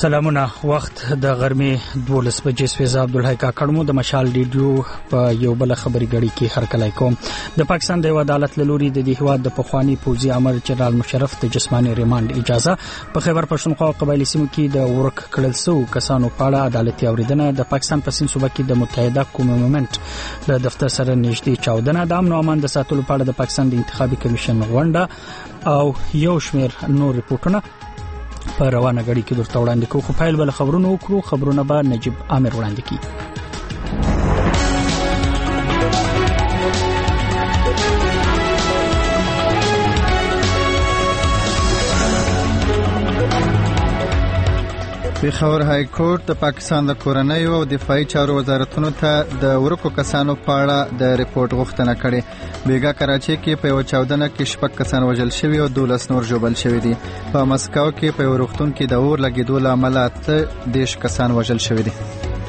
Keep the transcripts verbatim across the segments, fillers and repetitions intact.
سلامونه. وخت د غرمې دولس بجې سویزا عبدالحی کاکړمو د مشال ریډیو په یو بل خبري غړي کې هرکلی کوم. د پاکستان د عدالت لوري د دې هواد د پخوانی پوځي امر جنرال مشرف د جسماني ریماند اجازه په خیبر پښتونخوا او قبایلی سیمو کې د ورک کړل سو کسانو په اړه عدالتي اوریدنه د پاکستان په سین صوبه کې د متحده قوم مومنت د دفتر سره نږدې چاودنه د امن او امان د ساتلو په اړه د پاکستان د انتخابي کمیشن غونډه او یو شمېر نور ریپورتونه په روانه غړي کې درته وړاندې کوو. خو فایل بل خبرونه وکړو. خبرونه به نجيب عامر وړاندې کوي. پیښور های کورټ د پاکستان د کورنۍ او دفاعي چارو وزارتونو ته د ورکو کسانو په اړه د ریپورت غوښتنه کړې. بیګا کراچي کې په یو چاودنه کې شپږ کسان وژل شوي او دولس نور ژوبل شوي دي. په مسکو کې په یو روغتون کې د اور لګیدو له امله اته دیرش کسان وژل شوي دي.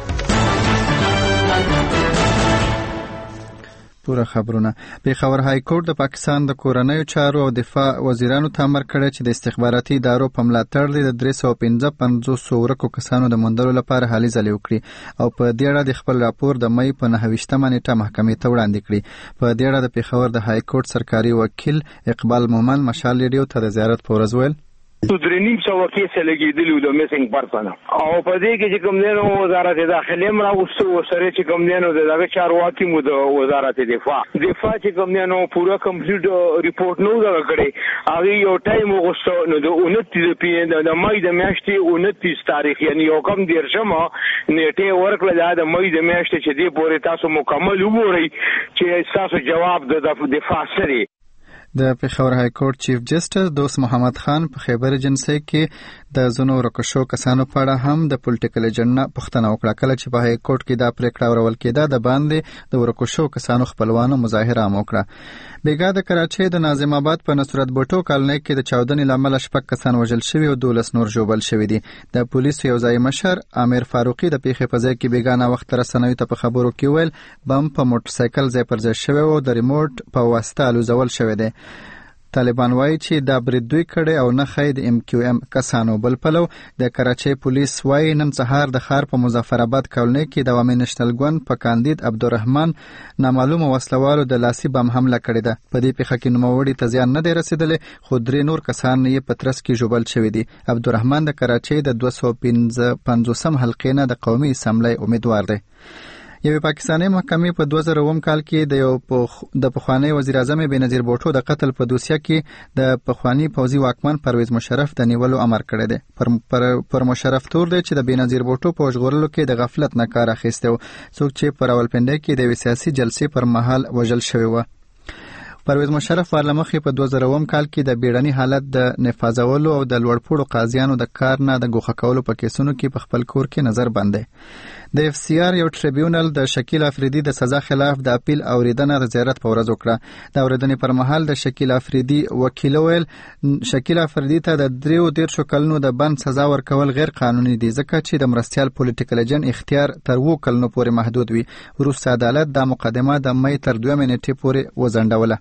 پوره خبرونه. پیښور های کورټ د پاکستان د کورنۍ چارو او دفاع وزیرانو ته امر کړی چې د استخباراتي ادارو په ملاتړ د درې سوه پنځه پنځوس ورکو کسانو د موندلو لپاره هلې ځلې وکړي او په دې اړه د خپل راپور د مې په نهه ویشتمه نیټه محکمې ته وړاندې کړي. په دې اړه د پیښور د های کورټ سرکاري وکیل اقبال مومن مشال ریډیو ته د زیارت په ورځ ویل تو درنیم سو کیسه لګیدلی د میسنګ پرسن او په دې کې چې کوم دینو وزارت داخله امر او سره چې کوم دینو دغه چارواکي مو د وزارت دفاع دفاع چې کوم دینو پورا کمپلیټ ریپورت نو دا کړی هغه یو ټایم وغوښتو نو د انتیز پی د مې د میاشتې انتیز تاریخ یعنی یو کم دیرشمه نیټه ورکړه د مې د میاشتې چې دی پورې تاسو مکمل وګورئ چې تاسو جواب د دفاع سره. د پیښور های کورټ چیف جسټس دوست محمد خان په خیبر ایجنسی کې د زونو ورکشو کسانو په اړه هم د پولیټیکل ایجنډا پوښتنه وکړه. کله چې په های کورټ کې دا پریکړه ورول کېده د باندې د ورکشو کسانو خپلوانو مظاهره هم وکړه. بیګا د کراچۍ د ناظم آباد په نصرت بوټو کالنۍ کې د چاودنې لامل شپږ کسان وژل شوي او دولس نور ژوبل شوي دي. د پولیسو یو ځای مشر امیر فاروقي د پیښې په ځای کې بیګا نه وخت رسنیو ته په خبرو کې ویل بم په موټر سایکل ځای پر ځای شوی او د ریموټ په واسطه الوزول شوی دی. طالبان وایي چې دا برید دوی کړي او نه خید ام کیو ام کسانو. بل پلو د کراچۍ پولیس وایي نن سهار د ښار په مظفر آباد کالونۍ کې د عوامي نشنل ګوند په کاندید عبدالرحمن نامعلومه وسلوالو د لاسي بم حمله کړې ده. په دې پیښه کې نوموړي ته زیان نه دی رسېدلی خو درې نور کسان یې په ترڅ کې ژوبل شوي دي. عبدالرحمن د کراچۍ د دوه سوه پنځه پنځوسم حلقې نه د قومي اسمبلی امیدوار دی. یو پاکستاني محکمې په دوه زره اووم کال کې د یو پخ... د پخوانی وزیر اعظم بېنظیر بوټو د قتل په دوسیه کې د پخوانی پوځي واکمن پرویز مشرف د نیولو امر کړی دی. پر, پر, پر مشرف تور دی چې د بېنظیر بوټو په ژغورلو کې د غفلت نه کار اخیستی و، څوک چې په راولپنډۍ کې د یوې سیاسي جلسې پر مهال وژل شوی و. پرویز مشرف ورلمخې په دوه زره اووم کال کې د بیړني حالت د نفاذولو او د لوړپوړو قاضیانو د کار نه د ګوښه کولو په کیسونو کې په خپل کور کې نظر بند دی. د اف سی آر یو ټریبیونل د شکیل افریدي د سزا خلاف د اپیل اوریدنه د زیارت په ورځ وکړه. د اوریدنې پر مهال د شکیل افریدي وکیل ویل شکیل افریدي ته د دریو دیرشو کلونو د بند سزا ورکول غیر قانوني دي ځکه چې د مرستیال پولیټیکل ایجنټ اختیار تر اووه کلونو پورې محدود وي. وروسته عدالت دا مقدمه د مې تر دویمې نیټې پورې وځنډوله.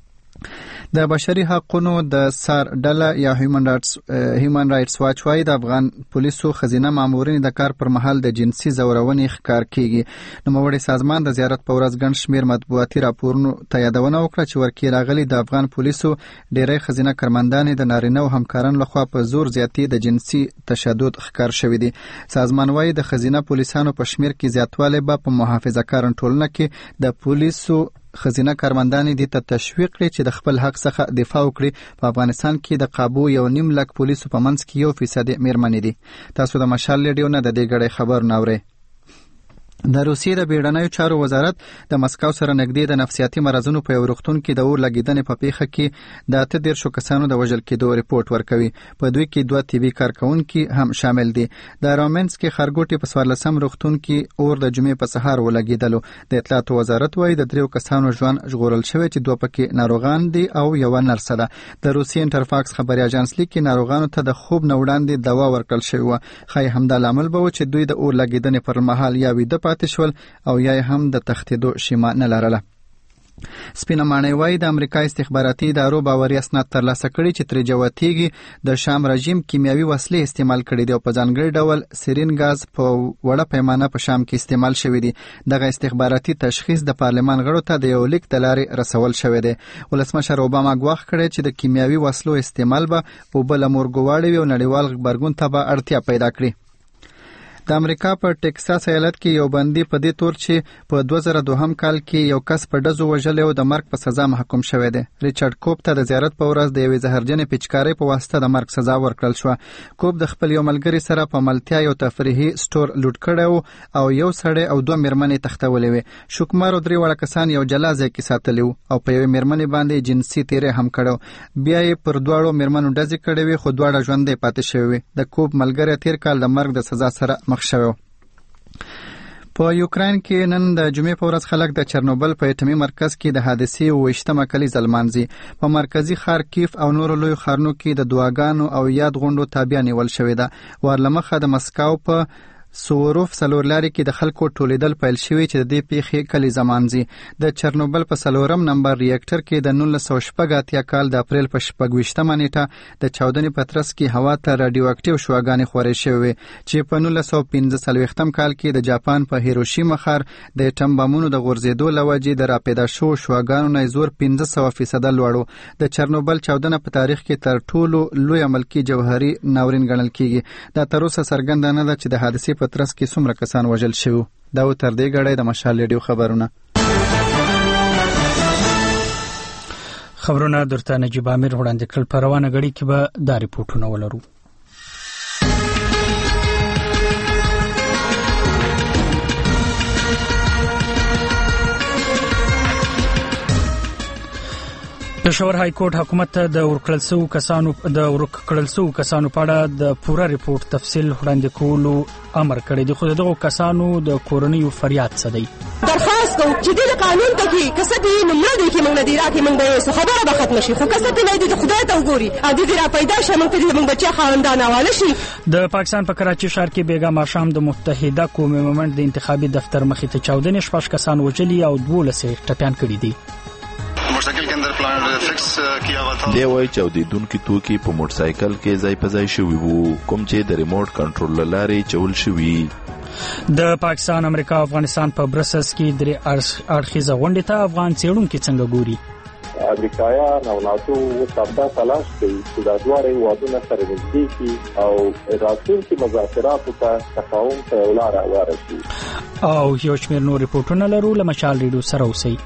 د بشري حقوقو د سار ډله یا هیومن رائټس هیومن رائټس واچ وايي د افغان پولیسو خزینه مامورین د کار پر مهال د جنسي زورونې ښکار کیږي. نوموړی سازمان د زیارت په ورځ ګڼ شمېر مطبوعاتي راپورونو ته یادونه وکړه چې ورکې راغلي د افغان پولیسو ډېری خزینه کارمندانې د نارینه او همکارانو لخوا په زور زیاتې د جنسي تشدد ښکار شوي دي. سازمان وايي د خزینه پولیسانو په شمېر کې زیاتوالی به په محافظه کارانه ټولنه کې د پولیسو خزینه کارمندانې دې ته تشویق کړي چې د خپل حق څخه دفاع وکړي. په افغانستان کې د قابو یو نیم لک پولیسو په منځ کې یو فیصد میرمنې دي. تاسو د مشال ریډیو نه د دې غړي خبر ناوړئ. د روسیې د بیړنیو چارو وزارت د مسکو سره نږدې د نفسیاتي مرضونو په یو روغتون کې د اور لګیدنې په پیښه کې د اته دیرشو کسانو د وژل کېدو ریپورت ورکوي. په دوی کې دوه طبي کارکونکي هم شامل دي. د رومنس کې خرګوټي په څوارلسم روغتون کې اور د جمعې په سهار ولګېدلو. د اطلاعاتو وزارت وایي د دریو کسانو ژوند ژغورل شوی چې دوه پکې ناروغان دي او یوه نرسه ده. د روسیې انټرفاکس خبري اژانس لیکي ناروغانو ته د خوب نه وړاندې دوا ورکړل شوې وه. ښایي همدا لامل به و چې دوی د اور لګیدنې پر مهال یا ویده پاتې شول او یا هم د تښتېدو شیمه نه لرله. سپینه ماڼۍ وایي د امریکا استخباراتي ادارو باوري اسناد ترلاسه کړي چې ترې جوتیږي د شام رژیم کیمیاوي وسلې استعمال کړي دي او په ځانګړي ډول سیرین غاز په وړه پیمانه په شام کې استعمال شوی دی. دغه استخباراتي تشخیص د پارلمان غړو ته د یو لیک د لارې رسول شوی دی. ولسمشر اوباما ګواښ کړی چې د کیمیاوي وسلو استعمال به په بل مورګواړي وي او نړیوال غبرګون ته به اړتیا پیدا کړي. د امریکا په ټکساس ایالت کې یو بندي په دې تور چې په دوه زره دوهم کال کې یو کس په ډزو وژلی او د مرګ په سزا محکوم شوی دی. ریچارډ کوب ته د زیارت په ورځ د یوې زهرجنې پیچکارۍ په واسطه د مرګ سزا ورکړل شوه. کوب د خپل یو ملګري سره په ملتیا یو تفریحي سټور لوټ کړی او یو سړی او دوه میرمنې تښتولې وې. شوکمار او درې واړه کسان یو جلا ځای کې ساتلي وو او په یوې میرمنې باندې جنسي تیری هم کړی. بیا یې پر دواړو میرمنو ډزې کړې وې خو دواړه ژوندۍ پاتې شوې وې. د کوب ملګری تیر کال د مرګ د سزا سره مخ شوی. په یوکرين کې نن د جمعې په ورځ خلک د چرنوبل په اټومي مرکز کې د حادثې اوویشتمه کلیزه لمانځي. په مرکزی ښار کیف او نورو لویو ښارونو کې د دعاګانو او یاد غونډو تابع نیول شوې ده. ورلمخه د مسکو په سوروف سلورلاري کې د خلکو ټولیدل پیل شوی چې د دې پیښې کلیزه مانځي. د چرنوبل په سلورم نمبر ریاکټر کې د نولس سوه شپږ اتیا کال د اپریل په شپږویشتمه نیټه د چاودنې په ترڅ کې هوا ته راډیو اکټیو شواګانې خورې شوې چې په نولس سوه پنځه څلوېښتم کال کې د جاپان په هیروشیما ښار د اټم بمونو د غورځېدو له وجې د راپیدا شوو شواګانو نه زور پنځه سوه فیصده لوړ. د چرنوبل چاودنه په تاریخ کې تر ټولو لوی ملکي جوهري ناورین ګڼل کیږي. دا تر اوسه څرګنده نه ده چې د حادثې په ترڅ کې څومره کسان وژل شوي. دا و تر دې غړی د مشال ریډیو خبرونه. خبرونه درته نجیب امیر وړاندې کړل. په روانه غړي کې به دا ریپورتونه ولرو. پېښور های کورټ حکومت ته د ورکړل شوو کسانو د ورکړل شوو کسانو په اړه د پوره ریپورت تفصیل وړاندې کولو امر کړی دی. خو دغه کسانو د کورنیو فریاد څه دی؟ درخواست کوم چې د قانون ته کې کسب یې نمړ دی کې موږ نه دی راکې موږ به څه خبره به ختم شي. خو کسب نه دی خدای ته وګوري ا دې را پیدا شي موږ ته موږ بچي خاندان حواله شي. د پاکستان په کراچي ښار کې بیګا ماښام د متحده قومي مومنت د انتخابي دفتر مخې ته چاودنې شپږ کسان وژلي او دولس ټپيان کړي دي. موټرسایکل کې اندر پلان فکس کیا ہوا تھا. دی وای چاودیدونکو توکي په موټرسایکل کې ځای په ځای شوی وو کوم چې د ریموټ کنټرول لارې چول شوی. د پاکستان امریکا افغانستان په برسلز کې درې اړخیزه غونډه ته افغان څېړونکو څنګه ګوري؟ امریکایان او ناتو وسابدا تلاش کوي چې دا دوه هیوادونه سره نږدې شي او راتلونکي مذاکراتو ته تفاهم ته ولاره ورسي. او یو شمېر نور ریپورتونه لرو. له مشال ریډیو سره اوسئ.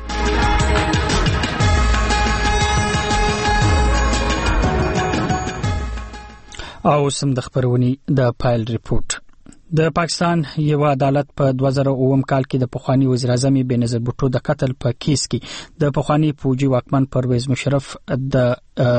او سم د خبرونی د پایل ریپورت. د پاکستان یو عدالت په دوه زره اووه کال کې د پخوانی وزیر اعظم بېنظیر بوټو د قتل په کیس کې د پخوانی فوجي واکمن پرویز مشرف د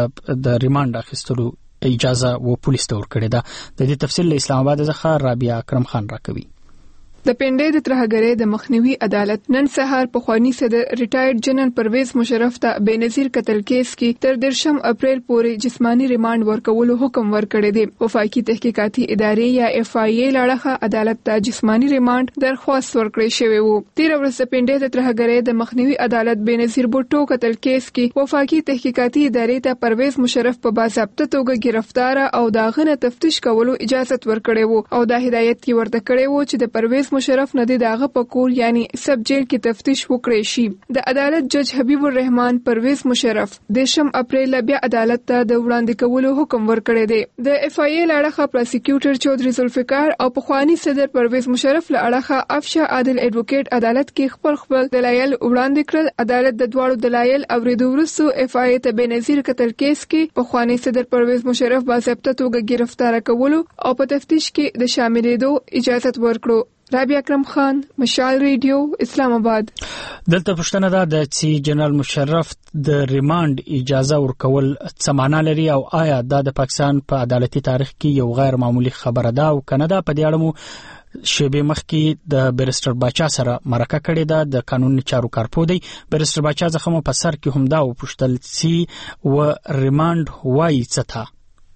د ریماند اخیستلو اجازه و پولیس ته ورکړې ده. د دې تفصیل له اسلام آباد څخه رابعه اکرم خان راکوي. د پنډې د ترهګرۍ د مخنیوي عدالت نن سهار پخوانی صدر ریټایرډ جنرال پرویز مشرف ته بېنظیر قتل کیس کې تر دیرشم اپریل پورې جسمانی ریماند ورکولو حکم ورکړی دی. وفاقي تحقیقاتي ادارې یا اف آی ای لړخه عدالت ته جسمانی ریماند درخواست ورکړی شوی وو. تیر ورځ د پنډې د ترهګرۍ د مخنیوي عدالت بېنظیر بوټو قتل کیس کې وفاقي تحقیقاتي ادارې ته پرویز مشرف په باضابطه توګه گرفتار او داغه نه تفتیش کولو اجازه ورکړی وو او دا هدایت کی ورته کړی وو چې د پرویز مشرف نه دغه په کور یعنی سب جیل کې تفتیش وکړي شي. د عدالت جج حبیب الرحمن پرویز مشرف دیشم اپریل بیا عدالت ته د وړاندې کولو حکم ورکړی دی. د اف آی ای لړخه پروسیکیوټر چودري ذوالفقار او پخوانی صدر پرویز مشرف لړخه افشا عادل ایڈوکیټ عدالت کې خپل خپل دلایل وړاندې کړل. عدالت د دواړو دلایل اوریدو وروسته اف آی ای ته بېنظیر قتل کیس کې پخوانی صدر پرویز مشرف باضابطه توګه گرفتار کولو او په تفتیش کې د شاملېدو اجازه ورکړو. رابعه اکرم خان، مشال ریډیو، اسلام آباد. دلته پښتنه ده د سی جنرال مشرف د ریماند اجازه ورکول څه معنا لري او آیا دا د پاکستان په عدالتي تاریخ کې یو غیر معمولی خبره ده او کنه ده؟ په دې اړه مو شیبه مخکې د بیرستر باچا سره مرکه کړې ده. د قانوني چارو کارپو دی. بیرستر باچا څخه مو په سر کې هم دا وپوښتل چې و ریماند وایي څه ته؟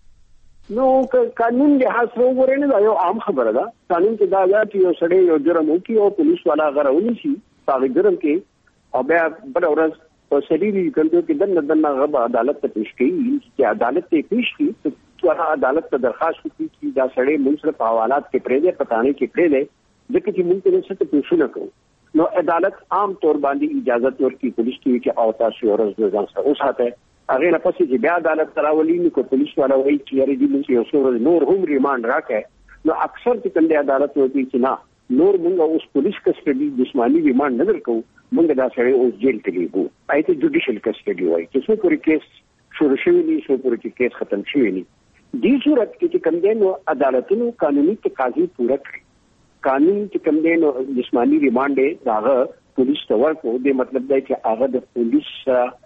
نو قانون لحاظ وګورئ نه دا یو عام خبره ده. قانون کې دا ده چې یو سړی یو جرم وکړي او پولیس والا غره ونیسي هغه جرم کې او بیا بل ورځ او سړي کنده کې دنه دنه غو عدالت ته پیش کړي چې عدالت ته پیش کړي ته عدالت ته درخواست وکړي چې دا سړی موږ سره په حوالات کې پرې دی پټانې کې پرې دی ځکه چې موږ ته څه پیښونه کوو. نو عدالت عام طور باندې اجازه ورکړي پولیس کې چې او تاسو ورځ ځان سره اوساته هغه نه پسې چې بیا عدالت تراولي نو کو پولیس والا وایي چې یاري دې یو څو نور هم ریماند راکې نو اکثر چې کنده عدالت وایي چې نه نور موږ اوس پولیس کسټډي جسمانی ریماند نه درکو موږ دا سړی اوس جیل ته لیږو ایته جوډیشل کسټډي وایي چې څو پورې کیس شروع شوی دی څو پورې کیس ختم شوی دی. دې صورت کې چې کنده نو عدالتونو قانوني تقاضي پوره کړي قانون چې کنده نو جسمانی ریماند داغه پولیس ته ورکو دې مطلب دی چې هغه د پولیس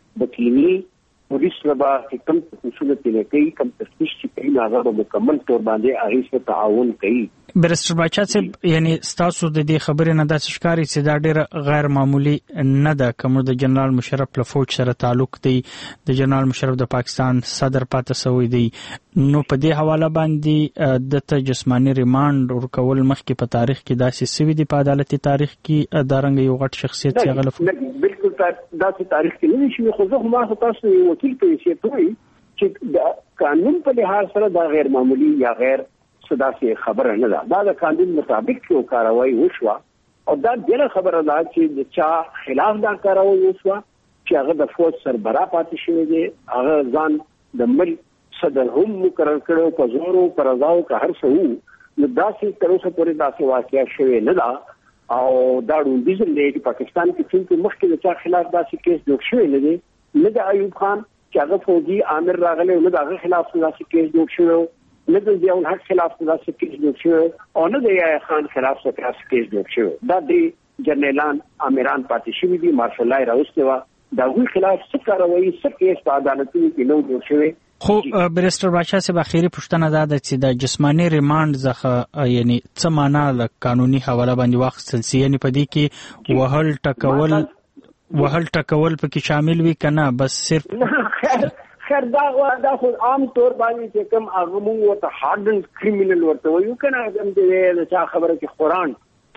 بکینی پولیس ربا کوم اصول ته کوي کوم تفتیش کوي هغه به مکمل تور باندې هغه سره تعاون کوي. برستر باچا صاحب یعنی تاسو د دې خبرې نه د ښکاری چې دا ډېر غیر معمولی نه ده کوم د جنرال مشرف له فوج سره تعلق دی د جنرال مشرف د پاکستان صدر پاتې سوی دی نو په دې حواله باندې د ته جسمانی ریماند ورکول مخکې په تاریخ کې داسې سوي دی په عدالتي تاریخ کې دارنګ یو غټ شخصیت چې غلف بالکل داسې تاریخ کې نه شي خو زه هم تاسو وکیل په حیثیت وایي چې د قانون په لحاظ سره دا غیر معمولی یا غیر صدا سي خبره نه ده دا د قانون مطابق یو کاروایی وشوه او دا ډیره خبره ده چې د چا خلاف دا کاروایی وشوه چې هغه د فوج سربراه پاتې شوی دی هغه ځان د ملک صدر هم مقرر کړو په زور او پر ځاو که هر څه وو نو داسې تر اوسه پورې داسې واقعیا شوی نه ده او دا وړاندیز دی چې پاکستان کې چې مخکې د چا خلاف داسې کیس جوړ شوی نه دی نه د ایوب خان چې هغه فوجي عامر راغلی نه د هغه خلاف داسې کیس جوړ شوی نه د ضیاء الحق خلاف داسې کیس جوړ شوی او نه د یحیی خان خلاف داسې کیس جوړ شوی دا د جنرالان امیران پاتې شوی دي مارشل الله راوستي وا دا غوي خلاف څه کاروي څه کیس په عدالتونو کې نو جوړ شوی. خو برستر باچا صاحب اخیری پوښتنه دا ده چې د جسمانی ریماند څخه یعنی څه معنا له قانوني حواله باندې واخیستل سي یعنی په دې کې وهل ټکول وهل ټکول پکې شامل وي کنه بس صرف خیر دا دا خو عام طور باندې چې کوم هغه موږ ورته هارډن کریمینل ورته وایو کنه کوم چې چا خبره کې قرآن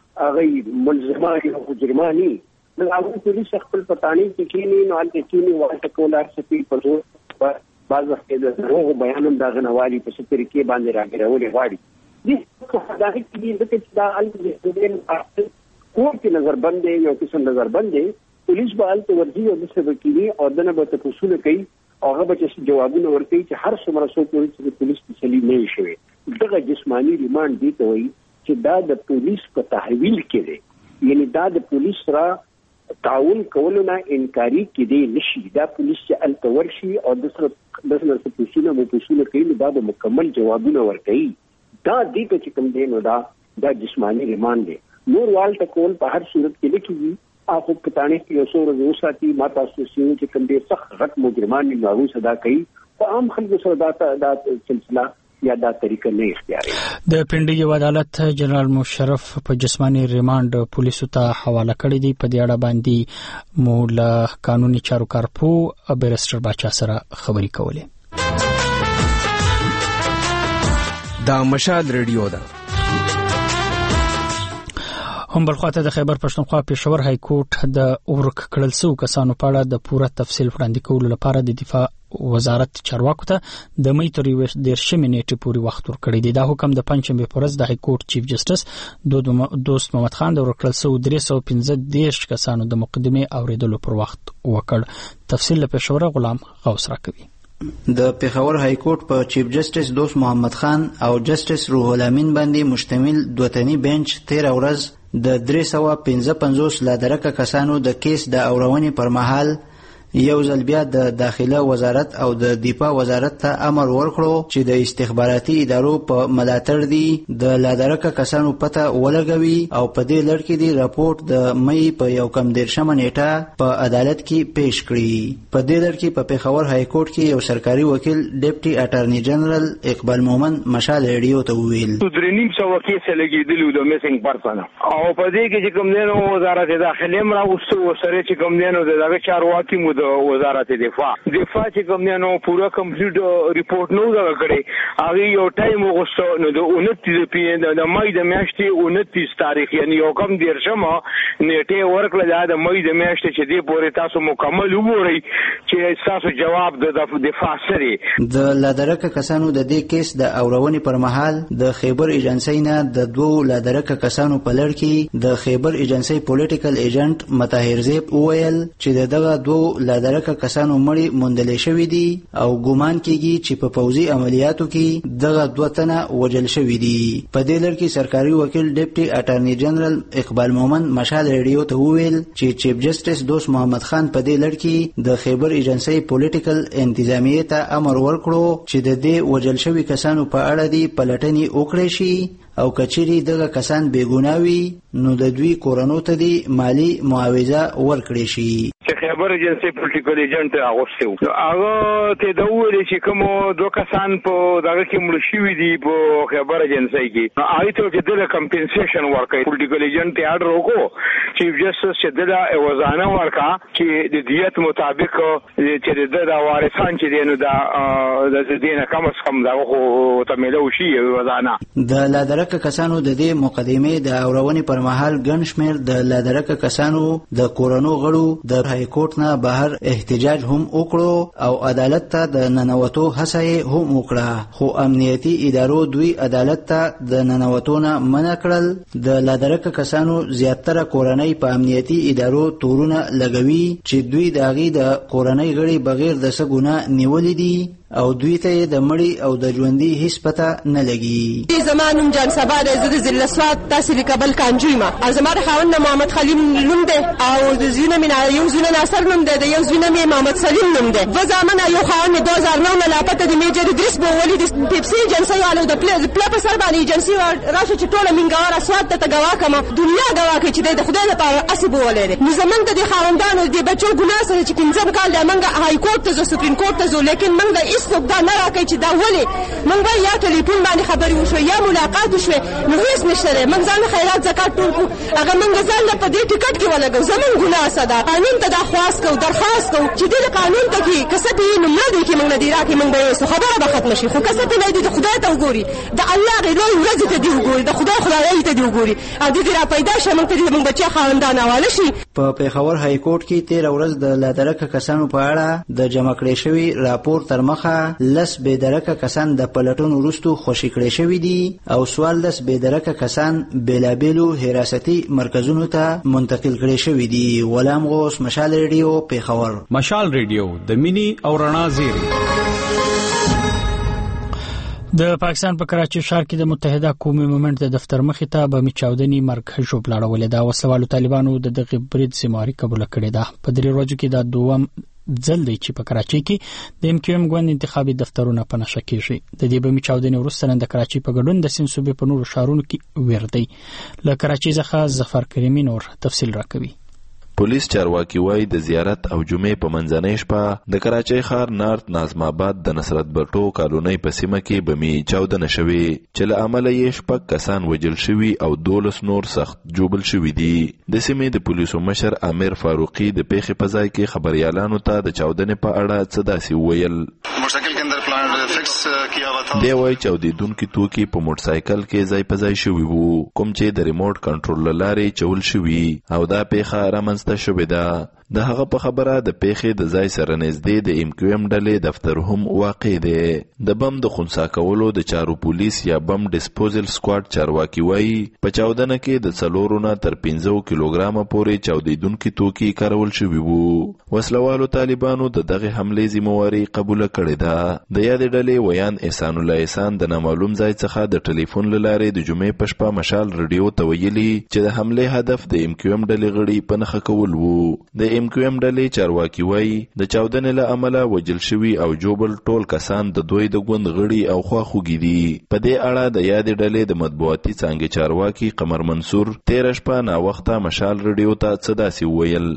هغه ملزمه او جرمانی نو هغه پولیس خپل پټانی کې کینی نو ان کې کینی ورته کولار سپی په بعض وخت د دروغ بیانم دا غنوالي په څه طریقې باندې راګرولې واړي دي خو دا کې چې دا الګ کوم کې نظر باندې یو قسم نظر باندې پولیس به الته ورځي او د څه وکړي او دنه به تاسو کوي هغه به چې جوابونه ورکړي چې هر څومره څوک چې د پولیس تسلی نه شي دغه جسمانی ریماند دي ته وایي چې دا د پولیس په تحویل کې دی یعنی دا د پولیس را تعاون کولو نه انکاری کې دی نشي دا پولیس چې الته ورشي او د سره د سره پولیسونه مو پولیسونه کوي دا به مکمل جوابونه ورکړي دا دې ته چې کوم دی نو دا دا جسمانی ریماند دی نور وال ټکول په هر صورت کې لیکي اخو پټانې کې یو څو ورځې وساتي ما تاسو سیمه چې کوم دې سخت غټ مجرمان نه غو صدا کوي او عام خلکو سره دا دا سلسله یا دا طریقه نه اختیاري. د پنډي یو عدالت جنرال مشرف په جسمانی ریماند پولیسو ته حواله کړی دی په دې اړه باندې مولا قانوني چارو کارپو برستر باچا سره خبري کولې. دا مشال ریډیو ده هم بلخواته د خیبر پښتونخوا پېښور های کورټ د اورک کړل سو کسانو په اړه د پوره تفصیل وړاندې کولو لپاره د دفاع وزارت چارواکو ته د مې ترې دیرشمې نیټې پورې وخت ورکړی دی. دا حکم د پنځمې پر ورځ د های کورټ چیف جسټس دوست محمد خان د ورکړل سو درې سوه پنځه دېرش کسانو د مقدمې اوریدلو پر وخت وکړ. تفصیل له پېښور غلام غوث راکوي. د پیښور های کورټ په چیف جسټس دوست محمد خان او جسټس روح الامین باندې مشتمل دوتنی بنچ تیر ورځ د درې سوه پنځه پنځوس لادرکه کسانو د کیس د اورونې پر مهال یو ځل بیا د داخله وزارت او د دفاع وزارت ته امر ورکړو چې د استخباراتي ادارو په ملاتړ دي د لادرکه کسانو پته ولګوي او په دې لړ کې دی راپورټ د مې په یو کم دیرشمه نیټه په عدالت کې پیش کړي. په دې لړ کې په پیښور های کورټ کې یو سرکاري وکیل ډیپټي اټارنی جنرال اقبال مومن مشال ریډیو ته وویل درې نیم سوه کیسه لګېدلي د میسنګ پرسن او په دې کې چې کوم دی نو وزارت داخله هم راوستو سره چې کوم دی نو دغه چارواکي مو د وزارت دفاع دفاع چې کوم نه پورا کمپلیټ ریپورت نو دا کړی هغه یو ټایم وغوښتو نو د انتیس پی د مای د میاشتې انتیس تاریخ یعنی یو کم دیرشمه نیټه ورکړه د مای د میاشتې چې دی پورې تاسو مکمل وګورئ چې تاسو جواب د دفاع سره د لادرکه کسانو د دې کیس د اورونې پر مهال د خیبر ایجنسی نه د دوه لادرکه کسانو په لړ کې د خیبر ایجنسی پولیټیکل ایجنټ مطهر زیب وویل چې دغه دوه لادرکه کسانو مړي موندل شوی دي او ګومان کیږي چې په پوځي عملیاتو کې دغه دوه تنه وجل شوی دي. په دې لړ کې سرکاري وکیل ډیپټي اټارنی جنرال اقبال مومن مشال ریډیو ته وویل چې چیف جسټس دوست محمد خان په دې لړ کې د خیبر ایجنسی پولیټیکل انتظامیه ته امر ورکړو چې د دې وجل شوی کسانو په اړه دی پلټنې وکړي شي او کچېری دغه کسان بیګوناوي نو د دوی کورونو ته دی مالی معاوضه ورکړي شي. خیبر ایجنسی پولیټیکل ایجنټ اغوستو هغه ته د ویل چې کوم دوه کسان په دغه کې مړ شوي دي په خیبر ایجنسی کې هغه ته چې د کمپنسیشن ورکړي پولیټیکل ایجنټ یاد وکړو چیف جسټس چې د وزانه ورکا چې د دیت مطابق چې د وارثان چې دینو دا د دینه کم از کم دا خو ته ملو شي وزانه د لادرکه کسانو د دې مقدمه د اورونې پر مهال ګڼ شمېر د لادرکه کسانو د کورونو غړو د های کورټ نه بهر احتجاج هم وکړو او عدالت ته د ننوتو هڅه هم وکړه خو امنیتي ادارو دوی عدالت ته د ننوتو نه منع کړل. د لادرکه کسانو زیاتره کورنۍ په امنیتي ادارو تورونه لګوي چې دوی د هغې د کورنۍ غړي بغیر د څه ګناه نیولي دي او دوی ته د مړي او د ژوندي هیڅ پته نه لګي. زمانم جان سبا د زده زلسوات تاسو کابل کانجوی ما ازمار خاوند محمد خلیل نوم ده او د زینه من یو زینه ناصر نوم ده د یو زینه محمد سلیم نوم ده و زمانه یو خاوند دو هزار نه نه لاپته د میجر درس بو ولید پیپسي ایجنسی والو د پلا پلا په سر باندې ایجنسی راشه چې ټوله منګوار اسوات ته گواه کما دنیا گواه کوي چې د خدای لپاره اسب ولید نو زمونږ د خاوندانو د بچو ګناه سره چې پنځم کال د منګه های کورټ ته سپریم کورټ ته لیکن منګه څوک دا نه راکړي چې دا ولې موږ به یا ټلیفون باندې خبرې وشو یا ملاقات وشو نو هیڅ نشته موږ ځان خیرات زکات ټول کو هغه موږ ځان په دې ټیکټ کې ولګو زمون ګناه صدا قانون ته دا خواست کو درخواست کو چې دې قانون ته کې کسب یې نو نه دی کې موږ نه دی راکې موږ به خبره به ختم شي خو کسب نه دی خدای ته وګوري د الله غلو ورځ ته دی وګوري د خدای خدای ته دی وګوري ا دې را پیدا شه موږ ته موږ بچي خاوندان حواله شي. په پیښور های کورټ کې تیر ورځ د لادرکه کسانو په اړه د جمع کړي شوی راپور تر مخه لس بېدرکه کسان د پلټون وروستو خوشي کړي شوي دي او څوارلس بېدرکه کسان بېلابېلو حراستي مرکزونو ته منتقل کړي شوي دي. غلام غوث مشال ریډیو پیښور. مشال ریډیو د مینی او رڼا زیری. د پاکستان په کراچي ښار کې د متحده قومي مومنټ د دفتر مخې ته بمي چاودنې مرګ ژوبلاړولې ده. وسلوالو طالبانو د دغه برید ذمہواری قبول کړې ده. په درې ورځو کې د دوم ځل دی چې په کراچي کې د ام کیو ام ګوند انتخابي دفترونه په نشه کېږي. د دې بمي چاودنې وروسته نن د کراچي په ګډون د سیند صوبې په نورو ښارونو کې ویر دی. له کراچي څخه ظفر کریمي نور تفصیل راکوي. پولیس چارواکي وایي د زیارت او جمعې په منځنۍ شپه د کراچۍ ښار نارت ناظم آباد د نصرت بټو کالونۍ په سیمه کې بمي چاودنه شوې چې له امله یې شپږ کسان وژل شوي او دولس نور سخت جوبل شوي دي. د سیمې د پولیسو مشر امیر فاروقي د پیښې په ځای کې خبريالانو ته د چاودنې په اړه څه داسې وویل. دی وایي چاودېدونکي توکي په موټر سایکل کې ځای په ځای شوي وو کوم چې د ریموټ کنټرول له لارې چول شوي او دا پیښه رامنځته شوې ده. د هغه په خبره د پیښې د ځای سره نږدې د ام کیو ام ډلې دفتر هم واقع دی. د بم د خنثی کولو د چارو پولیس یا بم ډسپوزل سکواډ چارواکي وایي په چاودنه کې د څلورو نه تر پنځو کیلوګرامه پورې چاودېدونکي توکي کارول شوي وو. وسلوالو طالبانو د دغه حملې ذمہواری قبول کړې ده. د یادې ډلې ویان احسان الله احسان د نامعلوم ځای څخه د ټلیفون له لارې د جمعې په شپه مشال ریډیو ته ویلي چې د حملې هدف د ام کیو ام ډلې غړي په نښه کول وو. د ام کیو ام ډلې چارواکي وایي د چاودنې له امله وژل شوي او جوبل ټول کسان د دوی د ګوند غړي او خواخوږي دي. په دې اړه د یادې ډلې د مطبوعاتي څانګې چارواکي قمر منصور تېره شپه ناوخته مشال ریډیو ته څه داسې وویل.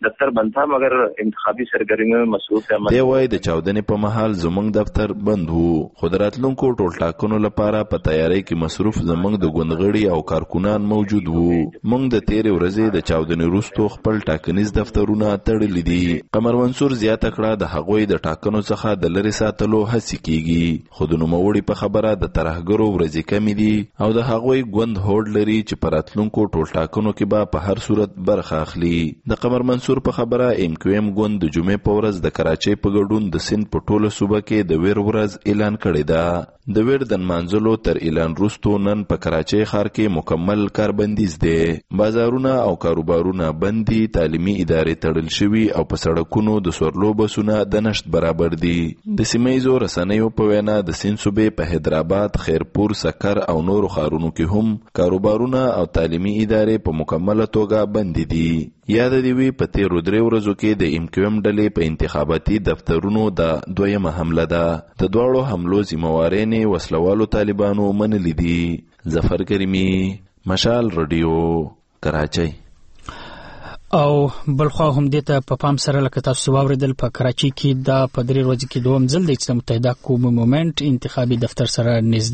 دفتر بند تھا مگر انتخابي سرګرمیو میں مصروف ہے. دی وای د چاودنې په مهال زمونږ دفتر بند وو، خو د راتلونکو ټول ټاکنو لپاره په تیاری کې مصروف زمونږ د ګوندغړي او کارکونان موجود وو. مونږ د تیرې ورځې د چاودنې وروسته خپل ټاکنیز دفترونه تړلي دي. قمر منصور زیاته کړه د هغوی د ټاکنو څخه د لرې ساتلو هڅې کیږي، خو د نوموړي په خبره د ترهګرو ورځې کمې دي او د هغوی ګوند هوډ لري چې په راتلونکو ټول ټاکنو کې به په هر صورت برخه اخلي. د قمر منصور په خبره ایم کیو ایم ګوند د جمعې په ورځ د کراچۍ په ګډون د سند په ټوله صوبه کې د ویر ورځ اعلان کړی ده. د ویر د نمانځلو تر اعلان وروسته نن په کراچۍ ښار کې مکمل کاربندیز دی. بازارونه او کاروبارونه بند دي، تعلیمي ادارې تړل شوي او په سړکونو د سورلو بسونه د نشت برابر دي. د سیمه ییزو رسنیو په وینا د سند صوبې په حیدرآباد، خیرپور، سکر او نورو ښارونو کې هم کاروبارونه او تعلیمي ادارې په مکمله توګه بند دي. یاد دی وی په تیرو درې ورځو کې د ایم کیو ایم ډلې په انتخاباتي دفترونو د دویمه حمله ده. د دواړو حملو ذمہوارین وسلوالو طالبانو منلي دي. ظفر کریمی، مشال رادیو، کراچۍ. او بلخوا هم دې ته په پام سره لکه تاسو واوریدل په کراچۍ کې د په درې ورځې کې دوم ځل د اسلامي متحده قومي مومنت انتخابي دفتر سره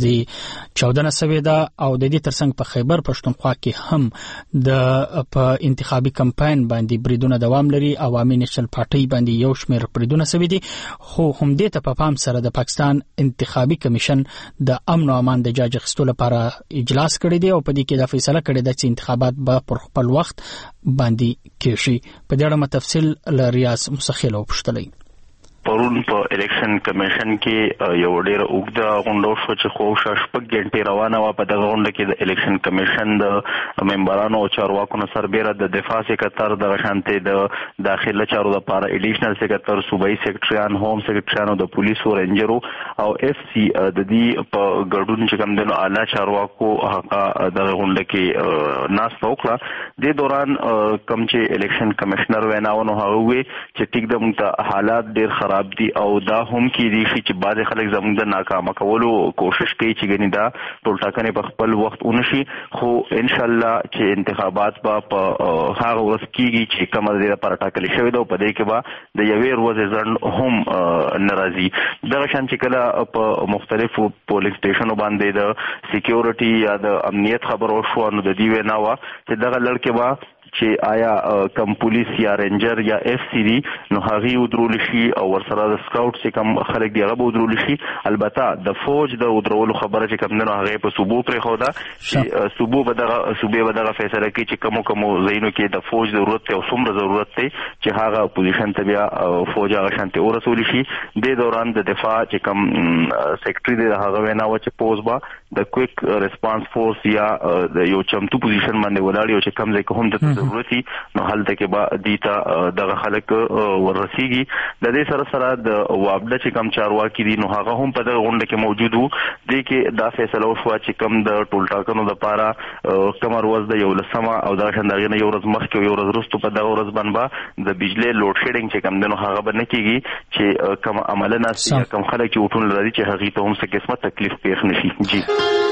نږدې چاودنه شوې ده او د دې ترڅنګ په خیبر پښتونخوا کې هم د په انتخابي کمپاین باندې بریدونه دوام لري. عوامي نېشنل پارټي باندې یو شمېر بریدونه شوي دي، خو هم دې ته په پام سره د پاکستان انتخابي کمیشن د امن او امان د جاج اخیستو لپاره اجلاس کړی دی او په دې کې دا فیصله کړې ده چې انتخابات به پر خپل وخت باندې کېشي. په دې اړه متفصل ل ریاض مسخیل او پښتلې. پرون په الیکشن کمیشن کې یو ډېر اوږده غونډه شو چې خو شپږ غنټې روانه وه. په دغه غونډه کې د الیکشن کمیشن د ممبرانو او چارواکو نه سربیره د دفاع سکرټر، دغه شانتې د داخله چارو لپاره ایډیشنل سکرټر، صوبایي سکرټریان، ہوم سکرټریانو، د پولیسو، رینجرو او اف سی د دې په ګډون چې کوم د اعلی چارواکو هغه دغه غونډه کې ناسته وکړه. د دوران کوم چې الیکشن کمیشنر ویناونه هغه وی چې ټیک د موږ حالات ډېر خراب دي او دا هم کې دي چې بعض خلک زموږ د ناکامه کولو کوشش کوي چې ګنې دا ټول ټاکنې په خپل وخت ونشي. خو ان شاء الله چې انتخابات به په هغه ورځ کېږي چې کومه د دې لپاره ټاکلې شوې ده او په دې کې به د یوې ورځې ځنډ هم نه راځي. دغه شان چې کله په مختلفو پولینګ سټیشنو باندې د سکیورټي یا د امنیت خبرو شوه نو د دې وینا وه چې دغه لړکې به چې آیا کم پولیس یا رینجر یا اف سی دی نو هغه ودرول شي او ورسره د سکاوټ چې کم خلک دی هغه ودرول شي. البته د فوج د ودرولو خبره چې کم نه هغه په صوبو پرې خو دا چې صوبو به دغه صوبې به دغه فیصله کوي چې کوم کوم زینو کې د فوج ضرورت او څومره ضرورت دی چې هغه پوزیشن ته بیا فوج هغه شانته ورسول شي. د دوران د دفاع چې کم سیکریټری دی هغه وینا و چې پوز با د کویک ریسپانس فورس یا د یو چمتو پوزیشن باندې ولاړ یو چې کم ځای کوم د ضرورتي نو هلته کې به دیتا دغه خلک ورسیږي. د دې سره سره د وابډه چې کم چارواکي دي نو هغه هم په دغه غونډه کې موجود وو. دې کې دا فیصله وشوه چې کم د ټول ټاکنو لپاره کوم ورځ د یو لسمه او دا شاندغه نه یو ورځ مخکې یو ورځ وروسته په دغه ورځ باندې د بجلی لوډ شیډینګ چې کم دنو هغه به نه کېږي چې کوم عمله ناسي یا کوم خلک چې وټون لري چې هغه ته هم څه قسمه تکلیف پیښ نشي. جی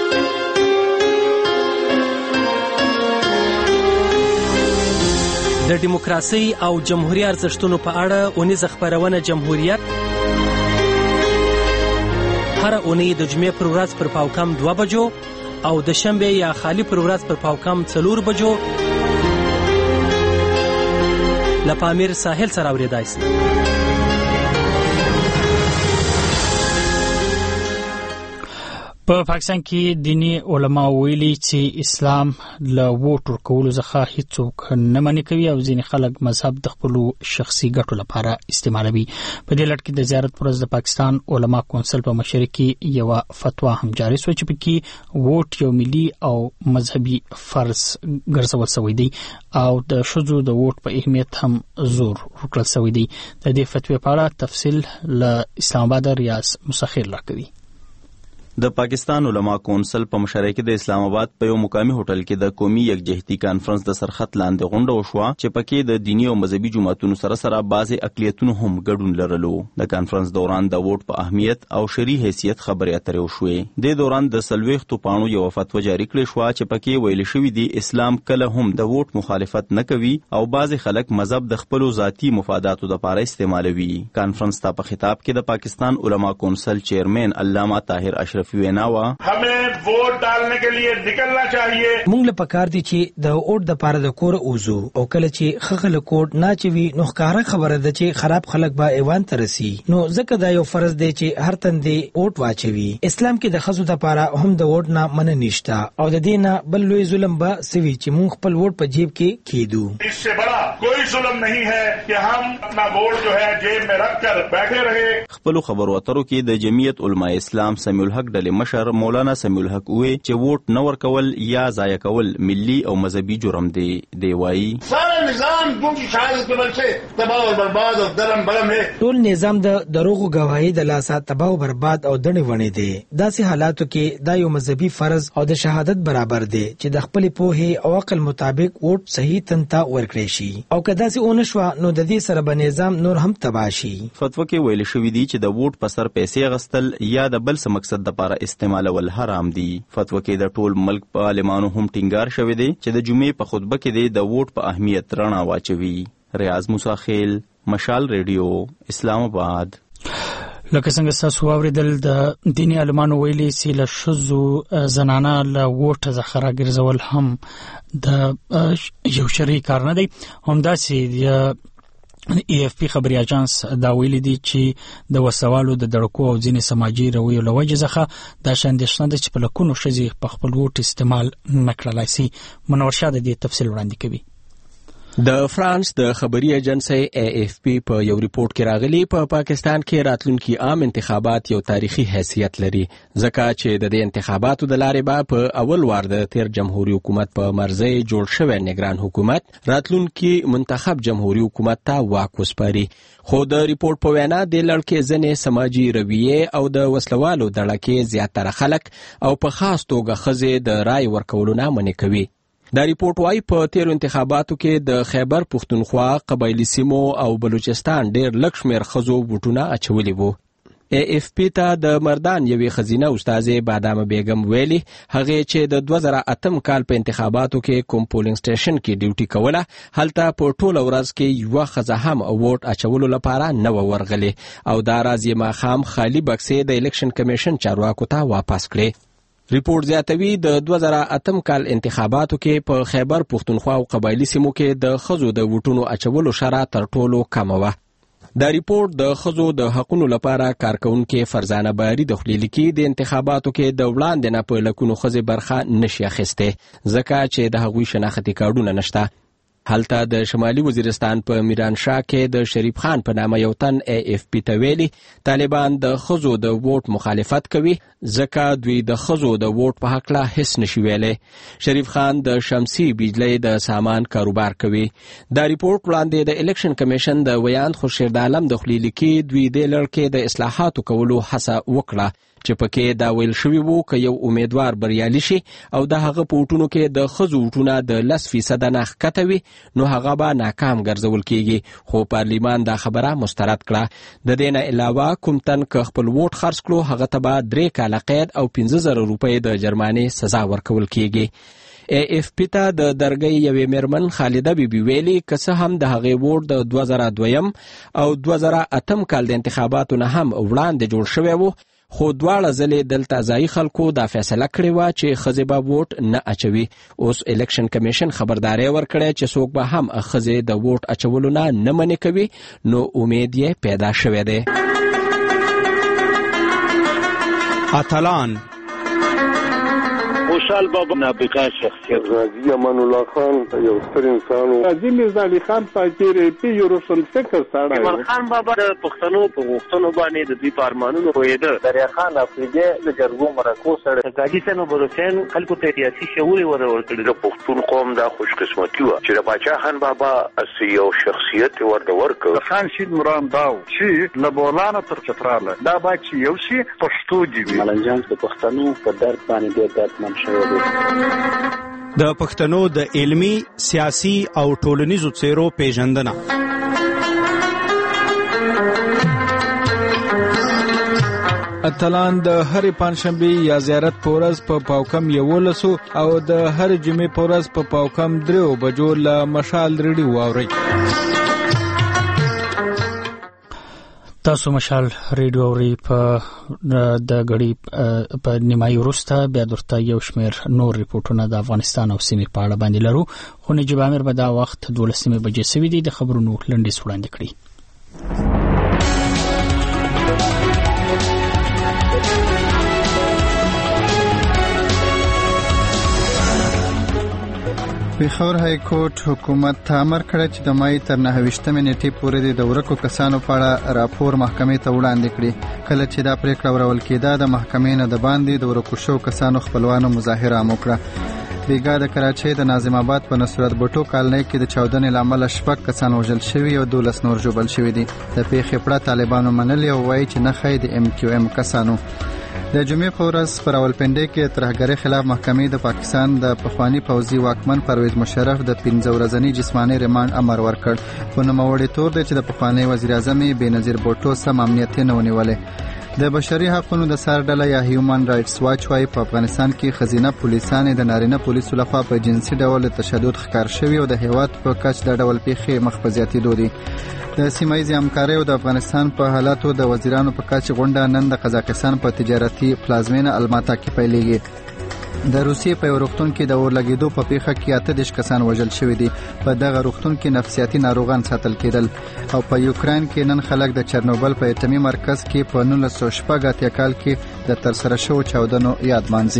د دیموکراسي او جمهوریت ارزښتونو په اړه اونیزه خبرونه جمهوریت هر اونۍ د جمعې پر ورځ پر پاوکم دوه بجو او د شنبه یا خالی پر ورځ پر پاوکم څلور بجو لپامیر ساحل سره اوریدای شي. په پاکستان کې دینی علما ویلي چې اسلام له ووټ ورکولو څخه هیڅوک نه منع کوي او ځینې خلک مذهب د خپل شخصي ګټو لپاره استعمالوي. په دې لړ کې د زیارت پر ورځ د پاکستان علما کونسل په مشرۍ کې یو فتوا هم جاری شوه چې پکې ووټ یو ملي او مذهبي فرض ګرځول شوی دی او د ښځو د ووټ په اهمیت هم زور ورکړل شوی دی. د دې فتوی په اړه تفصیل له اسلام آباد ریاض مسخیر راکوي. د پاکستان علما کونسل په مشرۍ کې د اسلام آباد په یو مقامي هوټل کې د قومي یکجهتي کانفرنس د سرخط لاندې غونډه وشوه چې پکې د دینی او مذهبي جماعتونو سره سره بعضې اقلیتونو هم ګډون لرلو. د کانفرنس دوران د ووټ په اهمیت او شرعي حیثیت خبرې اترې وشوې. د دوران د څلوېښتو پاڼو یوه فتوا جاري کړې شوه چې پکې ویل شوي دي اسلام کله هم د ووټ مخالفت نه کوي او بعضې خلک مذهب د خپلو ذاتي مفاداتو دپاره استعمالوي. کانفرنس ته په خطاب کې د پاکستان علما کونسل چیرمین علامه طاهر اشرفي ویناوه हमें वोट डालने के लिए निकलना चाहिए. مونږ له پکار دي چې د ووټ د پاره د کور اوزو او کله چې خغل کوټ نه چوي نو ښکارا خبره ده چې خراب خلک به ایوان ترسي. نو ځکه دا یو فرض دی چې هر تندې ووټ واچوي. اسلام کې د خزو د پاره هم د ووټ نه من نشتا او د دې نه بل لوی ظلم به سوي چې مونږ خپل ووټ په جیب کې کېدو. اس سے بڑا کوئی ظلم نہیں ہے کہ ہم اپنا ووٹ جو ہے جیب میں رکھ کر بیٹھے رہے. خپل خبرو اترو کې د جمعیت علماء اسلام سمیع الحق ډلې مشر مولانا سمیع الحق وی چې ووټ نه ورکول یا ضایع کول ملي او مذهبي جرم دی. دی وایي سارا نظام دونکي شهادت کې بلشه تباہ او برباد او درم برم ہے. ټول نظام د دروغو گواهی د لاسه تباہ او برباد او دڼې ونې دی. داسې حالاتو کې دا یو مذهبي فرض او د شهادت برابر دی چې د خپل پوهې او عقل مطابق ووټ صحیح تنتا ورکړي شي او که داسې ونه شوه نو د دې سره به نظام نور هم تباہ شي. فتوا کې ویل شوي دي چې د ووټ په سر پیسې اخیستل یا د بل څه مقصد دپاره استعمالول حرام دي. فتوا کې د ټول ملک په عالمانو هم ټینګار شوی دی چې د جمعې په خطبه کې دی د ووټ په اهمیت رڼا واچوي. ریاض موسی خیل، مشال ریډیو، اسلام آباد. لکه څنګه تاسو واوریدل د دیني عالمانو ویلي چې له ښځو زنانه له ووټه ذخیره ګرځول هم د یو شرعي کار نه دی. همداسې ای اف پی خبري اژانس دا ویلي دي چې د وسوالو د دړکو او ځینې سماجي رویو له وجې څخه دا شاندېښنه ده چې په لکونو ښځې په خپل ووټ استعمال نه کړلی سي. منور شاه د دې تفصیل وړاندې کوي. د فرانس د خبري ایجنسی ای اف پی په یو ریپورت کې راغلي په پا پاکستان کې راتلونکي عام انتخابات یو تاریخي حیثیت لري ځکه چې د دې انتخاباتو د لارې به په اول وار د تیر جمهوریت حکومت په مرزي جوړ شوی نگران حکومت راتلونکي منتخب جمهوریت حکومت ته واک وسپاري. خو د ریپورت په وینا د لړکې ځنې سماجي رویې او د وسلوالو دړکې زیاتره خلک او په خاص توګه ښځې د رای ورکولو نه منع کوي. دا ریپورت وايي په تیرو انتخاباتو کې د خیبر پښتونخوا، قبایلي سیمو او بلوچستان ډېر لږ شمېر ښځو ووټونه اچولي وو. ای اف پی ته د مردان یوې ښځینه استاذې بادامه بیګم ویلي هغې چې د دوه زره اتم کال په انتخاباتو کې کوم پولینګ سټیشن کې ډیوټي کوله هلته په ټوله ورځ کې یوه ښځه هم ووټ اچولو لپاره نه وه ورغلې او دا راز یې ماښام خالي بکسې د الیکشن کمیشن چارواکو ته واپس کړې. ریپورت زیاتوي د دوه زره اتم کال انتخاباتو کې په خیبر پښتونخوا او قبایلي سیمو کې د ښځو د ووټونو اچولو شرح تر ټولو کمه وه. دا ریپورت د ښځو د حقونو لپاره کارکونکي فرزانه باري د خولې لیکي د انتخاباتو کې د وړاندې نه په لکونو ښځې برخه نشي اخیستې ځکه چې د هغوی شناختي کارډونه نشته. هلته د شمالي وزیرستان په میرانشاه کې د شریف خان په نامه یو تن ای اف پی ته ویلي طالبان د ښځو د ووټ مخالفت کوي ځکه دوی د ښځو د ووټ په هکله هیڅ نشي ویلی. شریف خان د شمسي بجلۍ د سامان کاروبار کوي. دا ریپورت وړاندې د الیکشن کمیشن د ویاند خورشید عالم د خولې لیکي دوی دې لړ کې د اصلاحاتو کولو هڅه وکړه چې پکې دا ویل شوي وو که یو امیدوار بریالي شي او د هغه په ووټونو کې د ښځو ووټونه د لس فیصده نه ښکته وي نو هغه به ناکام ګرځول کیږي. خو پارلیمان دا خبره مسترد کړه. د دې نه علاوه کوم تن که خپل ووټ خرڅ کړو هغه ته به درې کاله قید او پنځه زره روپۍ د جرمانې سزا ورکول کیږي. ای اف پی ته د درګۍ یوې میرمن خالده بیبي ویلي که څه هم د هغې ووټ د دوه زره دویم او دوه زره اتم کال د انتخاباتو نه هم وړاندې جوړ شوی وو خو دواړه ځلې دلته ځایي خلکو دا فیصله کړې وه چې ښځې به ووټ نه اچوي. اوس الیکشن کمیشن خبرداری ورکړی چې څوک به هم ښځې د ووټ اچولو نه نه منع کوي نو امید یې پیدا شوی دی. اتلان اوس مشال بابا نابغه شخصیت. غازی امان الله خان یو ستر انسان و غازی میرزا علي خان فقیر پی یو روشن فکر سره. ایمان خان بابا د پښتنو په غوښتنو باندې د دوی په ارمانونو پوهېده. دریا خان افریدي د جرګو مرکو سره. غازي سنو بروسین خلکو ته سیاسي شعور ورکړي. د پښتون قوم دا خوش قسمتي و چې د باچا خان بابا اسی یو شخصیت ورته ورکړ. خان شید مرام داو چې له بولانه تر چتراله دا با چې یو شي پښتو دی. ملنجان د پښتنو په درد باندې ډېر دردمن شوی دی. د پښتنو د علمی، سیاسي او ټولنیزو څیرو پیژندنه. اتلان د هر پنځشنبه یا زیارت پورز په پاوکم یولسو او د هر جمعې پورز په پاوکم درو بجو له مشال ریډیو واوري. تاسو مشال ریډیو اوري په د غړي په نیمایي وروسته بیا درته یو شمېر نور ریپورتونه د افغانستان او سیمې په اړه باندې لرو، خو نجیب امیر به دا وخت دولسمې بجې سوي دي. د خبرونو لنډیز وړاندې کړي. پیښور های کورټ حکومت ته امر کړی چې د مای تر نهه ویشتمې نیټې پورې د ورکو کسانو په اړه راپور محکمې ته وړاندې کړي. کله چې دا پریکړه ورول کېده د محکمې نه د باندې د ورکو شو کسانو خپلوانو مظاهره هم وکړه. بیګا د کراچۍ د ناظم آباد په نصرت بټو کالنۍ کې د چاودنې له امله شپږ کسان وژل شوي او دولس نور ژوبل شوي دي. د پیښې پړه طالبانو منلې او وایي چې نښه یې د ایم کیو ایم کسانو. د جمعې په ورځ په راولپنډۍ کې ترهګرۍ خلاف محکمې د پاکستان د پخوانی پوځي واکمن پرویز مشرف د پنځه ورځني جسماني ریمانډ امر ورکړ، خو نوموړی تور دی چې د پخوانی وزیر اعظم بېنظیر بوټو سم امنیت نه ونیولې. د بشري حقوقو د سر ډله یا هیومن رائټس واچ وايي په افغانستان کې خزینه پولیسان د نارینه پولیسو لخوا په جنسي ډول تشدد ښکار شوي او د هیواد په کچ د ډول پیښې مخ په زیاتېدو دي. د سیمایي همکارۍ او د افغانستان په حالاتو د وزیرانو په کچ غونډه نن د قزاقستان په تجارتي پلازمینه الماتا کې پیلېږي. د روسیې په یو روغتون کې د اور لګېدو په پیښه کې اته دېرش کسان وژل شوي دي. په دغه روغتون کې نفسیاتي ناروغان ساتل کېدل. او په یوکرين کې نن خلک د چرنوبل په اټومي مرکز کې په نولس سوه شپږ اتیا کال کې د ترسره شوو چاودنو یاد مانځي.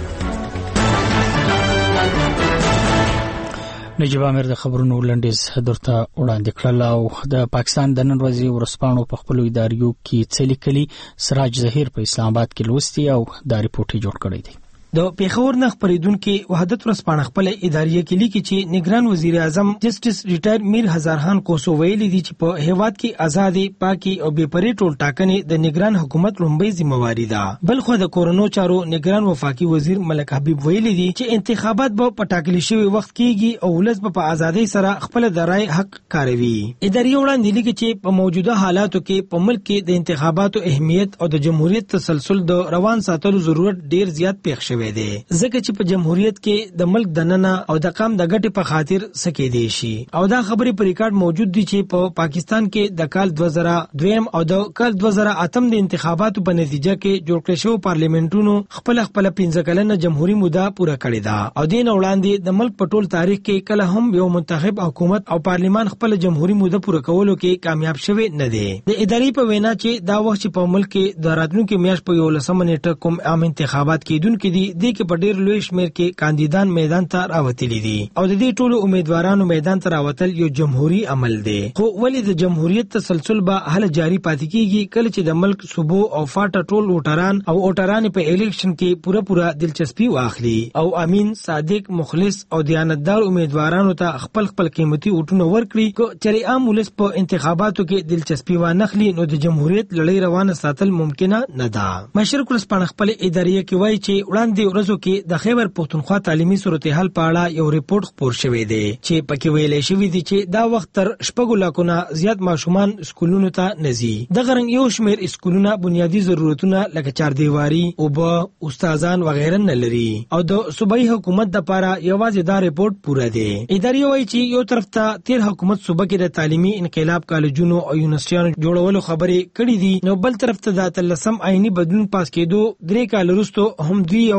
نجیب امیر د خبرونو لنډیز درته وړاندې کړل. او د پاکستان د نن ورځې ورسپانو په خپلو اداریو کې څه لیکلي سراج ظهیر په اسلام آباد کې لوستي او دا ریپورت یې جوړ کړی دی. د پیښور نه خبرېدونکو وحدت ورسپانه خپل ادارې کې لیکي چې نگران وزیر اعظم جسټس ریټایر میر هزار خان کوسو ویلي دي چې په هیواد کې آزادي، پاکي او بې پرې ټول ټاکنې د نگران حکومت لومړی ذمہواری ده. بلخو د کورونو چارو نگران وفاقي وزیر ملک حبیب ویلي دي چې انتخابات به په ټاکلي شوی وخت کېږي او ولس به په ازادۍ سره خپل د رائے حق کاروي. ادارې وړاندې لیکي چې په موجوده حالاتو کې په ملک کې د انتخاباتو اهمیت او د جمهوریت تسلسل د روان ساتلو ضرورت ډیر زیات پېښ شوی دی، ځکه چې په جمهوریت کې د ملک د ننه او د قام د ګټې په خاطر سکه دی شي. او دا خبرې په ریکارډ موجود دي چې په پا پاکستان کې د کال دوه زره دویم او د کال دوه زره اتم د انتخاباتو په نتیجه کې جوړ کړل شو پارلیمنتونو خپل خپل پنځه کلنه جمهوریت موده پوره کړې ده. او دین وړاندې د ملک په ټول تاریخ کې کله هم یو منتخب حکومت او پارلیمان خپل جمهوریت موده پوره کولو کې کامیاب شوی نه دی. د ادارې په وینا چې دا وخت په ملک کې د راتلونکو میاشت په یولسمه نیټه کوم عام انتخابات کېدونکو دي د کې په ډېر لوی شمېر کې کاندیدان میدان ته راوتلي دي او د دې ټولو امیدوارانو میدان ته راوتل یو جمهوریت عمل دی. خو ولې د جمهوریت تسلسل به هله جاری پاتې کیږي کله چې د ملک صوبو او فاټا ټول ووټران او ووټران په الیکشن کې پوره پوره دلچسپي واخلي او امین، صادق، مخلص او دیانتدار امیدوارانو ته خپل خپل قیمتي ووټونه ورکړي. کو چې عام ولس په انتخاباتو کې دلچسپي وانخلي نو د جمهوریت لړۍ روانه ساتل ممکنه نه ده. مشرق ورسپانه خپل ادارې کې وایي چې وړاندې ورځو کې د خیبر پښتونخوا تعلیمي صورتحال په اړه یو ریپورت خپور شوی دی چې پکې ویل شوی دی چې دا وخت تر شپږو لکونه زیات ماشومان سکولونو ته نزي. د غرنګ یو شمیر سکولونه بنیادی ضرورتونه لکه چاردیواری، اوبه، استادان وغیرہ نه لري او د صوبایي حکومت د لپاره یوازې دا ریپورت پوره دی. ادارې وایي چې یو طرف ته تیر حکومت صوبه کې د تعلیمي انقلاب کالجونو او یونیورسيټانو جوړولو خبرې کړې دي، نو بل طرف ته د تلسم آئینی بدلون پاس کېدو درې کال وروسته هم دوی یوازې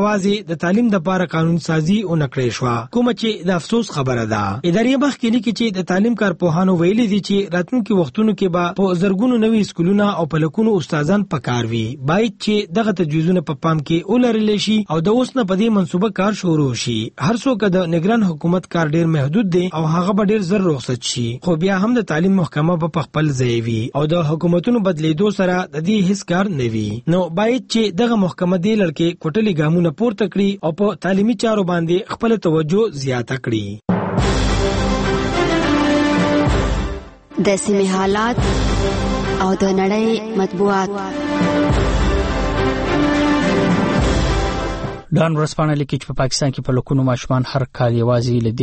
یوازې د تعلیم د لپاره قانون سازي اونکړې شو، کوم چې د افسوس خبره ده. ادارې مخکې لیکي چې د تعلیم کارپوهانو ویلي دي چې راتلونکي وختونو کې به په زرګونو نوي سکولونه او په لکونو استادان پکار وي. باید چې دغه تجویزونه په پام کې ولرل شي او د اوس نه په دې منصوبه کار شروع شي. هر څوک د نگران حکومت کار ډیر محدود دی او هغه به ډیر زر رخصت شي، خو بیا هم د تعلیم محکمه په خپل ځای وي او د حکومتونو بدلیدو سره د دې هیڅ کار نه وي. نو باید چې دغه محکمه دې لړکې کوټلي ګامونه پورته کړي او په تعلیمي چارو باندې خپل توجه زیاته کړي. د سیمې حالات او د نړۍ مطبوعات. ډان ورسپانه لیکي چې په پاکستان کې په لکونو ماشومان هر کال یوازې له دې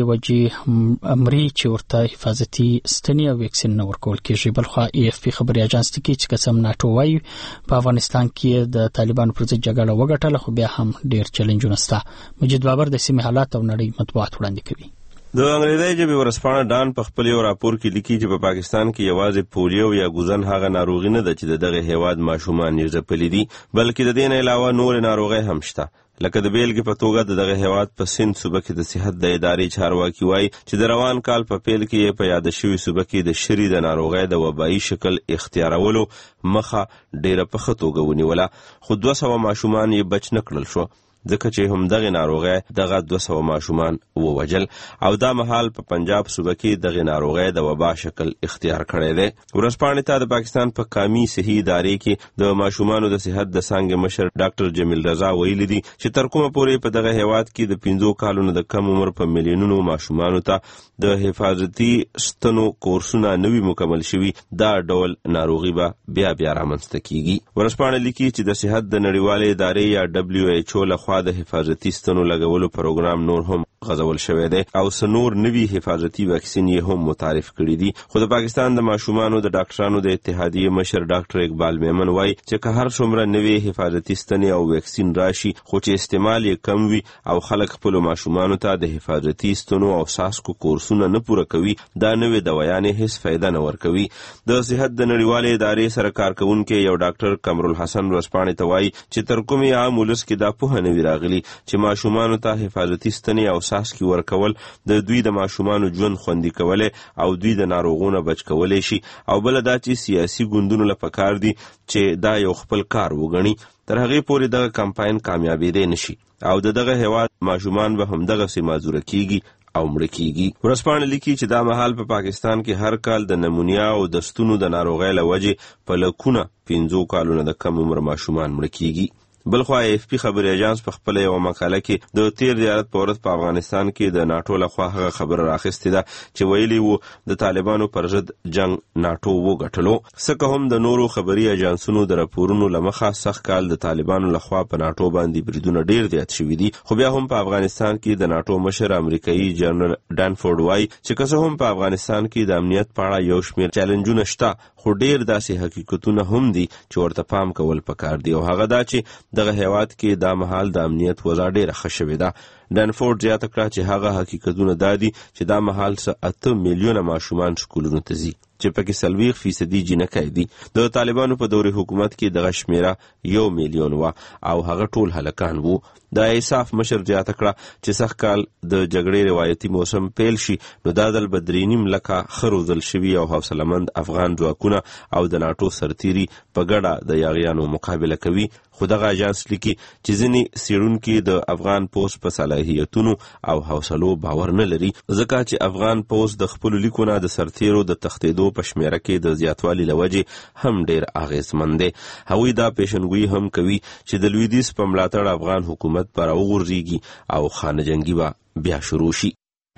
وجې امري چې ورته حفاظتي ستنې او ویکسین نه ورکول کېږي. بلخوا ای اف پی خبري اژانس لیکي چې قسم ناټو وايي په افغانستان کې د طالبانو پر ضد جګړه وګټله، خو بیا هم ډیر چیلنجونه شته. مجید بابر د سیمې حالات او نړۍ مطبوعات وړاندې کوي. د انګریزي ژبې ورسپانه ډان په خپل یو راپور کې لیکي چې په پاکستان کې یوازې پولیو یا ګوزن هغه ناروغي نه ده چې دغه هیواد ماشومان یې ځپلي دي، بلکې د دې نه علاوه نور ناروغۍ هم شته. لکه د بیلګې په توګه د دغه هیواد په سند صوبه کې د صحت د ادارې چارواکي وایي چې د روان کال په پیل کې په یاد شوي صوبه کې د شری د ناروغۍ د وبایي شکل اختیارولو مخه ډیره په ښه توګه ونیوله، خو دوه سوه ماشومان یې بچ نه کړل شو ځکه چې هم دغه ناروغۍ دغه دوه سوه ماشومان ووجل او دا مهال په پنجاب صوبه کې دغه ناروغۍ د وبا شکل اختیار کړی دی. ورځپاڼې ته د پاکستان په قومي صحي ادارې کې د ماشومانو د صحت د څانګې مشر ډاکټر جمیل رضا ویلي دي چې تر کومه پورې په دغه هیواد کې د پنځو کالونو د کم عمر په میلیونونو ماشومانو ته د حفاظتي ستنو کورسونه نوي مکمل شوي، دا ډول ناروغي به بیا بیا رامنځته کیږي. ورځپاڼه لیکي چې د صحت د نړیوالې ادارې یا دبلیو ایچ او لخوا د حفاظتي ستنو لګولو پروګرام نور هم غځول شوی دی او سنور نوي حفاظتي واکسین یې هم متعارف کړي دي. خو د پاکستان د ماشومانو د ډاکټرانو د اتحادیې مشر ډاکټر اقبال میمن وایي چې که هر څومره نوي حفاظتي ستنې او واکسین راشي خو چې استعمال یې کم وي او خلک خپلو ماشومانو ته د حفاظتي ستنو او څاڅکو کورسونه نه پوره کوي، دا نوې دوایانې هیڅ فایده نه ورکوي. د صحت د نړیوالې ادارې سره کار کوونکی یو ډاکټر قمرالحسن ورځپاڼې ته وایي چې تر کومې عام ولس کې دا پوهه نه وي راغلي چې ماشومانو ته حفاظتي ستنې او څاڅکي ورکول د دوی د ماشومانو ژوند خوندي کولی او دوی د ناروغونو بچ کولی شي، او بله دا چې سیاسي ګوندونو له پکار دي چې دا یو خپل کار وګڼي تر هغې پورې دغه کمپاین کامیابېدی نشي او د دغه هیواد ماشومان به همدغسې معذوره کیږي او مړه کیږي. ورځپاڼه لیکي چې دا مهال په پاکستان کې هر کال د نمونیا او د ستونو د ناروغۍ له وجې په لکونه پنځو کالونه د کم عمر ماشومان مړه کیږي. بلخوا ای اف پی خبري اژانس په خپل یو مقاله کې د تیر زیارت په ورځ په افغانستان کې د ناټو لخوا هغه خبر راخستی ده چې ویلي وو د طالبانو پر ضد جنگ ناټو وګټلو. څکه هم د نورو خبري اژانسونو د راپورونو لمخه سخت کال د طالبانو لخوا په ناټو باندې بریدونه ډیر زیات شوي دي، خو بیا هم په افغانستان کې د ناټو مشر امریکایي جنرال ډانفورد وایي چې که څه هم په افغانستان کې د امنیت په اړه یو شمېر چیلنجونه شته، خو ډیر داسې حقیقتونه هم دي چې ورته پام کول پکار دي، او هغه دا چې دغه هیواد کې دا مهال د امنیت وضع ډیره ښه شوې ده. ډانفورد زیاته کړه چې هغه حقیقتونه دا دي چې دا مهال څه اته میلیونه ماشومان سکولونو ته ځي چې پکې څلوېښت فیصدي جینکۍ دي. د طالبانو په دور حکومت کې دغه شمیره یو میلیون وه او هغه ټول هلکان وو. د ایساف مشر زیاته کړه چې سخت کال د جګړې روایتي موسم پیل شي نو دا ځل به درې نیم لکه ښه روزل شوي او حوصلهمند افغان ځواکونه او د ناټو سرتیري په ګډه د یاغیانو مقابله کوي. خو دغه اژانس لیکي چې ځینې څېړونکي د افغان پوځ په صلاحیتونو او حوصلو باور نه لري، ځکه چې افغان پوځ د خپلو لیکونه د سرتیرو د تښتېدو په شمیره کې د زیاتوالي له وجې هم ډیر اغېزمن دی. هغوی دا پیشنګویي هم کوي چې د لویدیځ په ملاتړ افغان حکومت به راوغورځېږي او خانه جنګي به بیا شروع شي.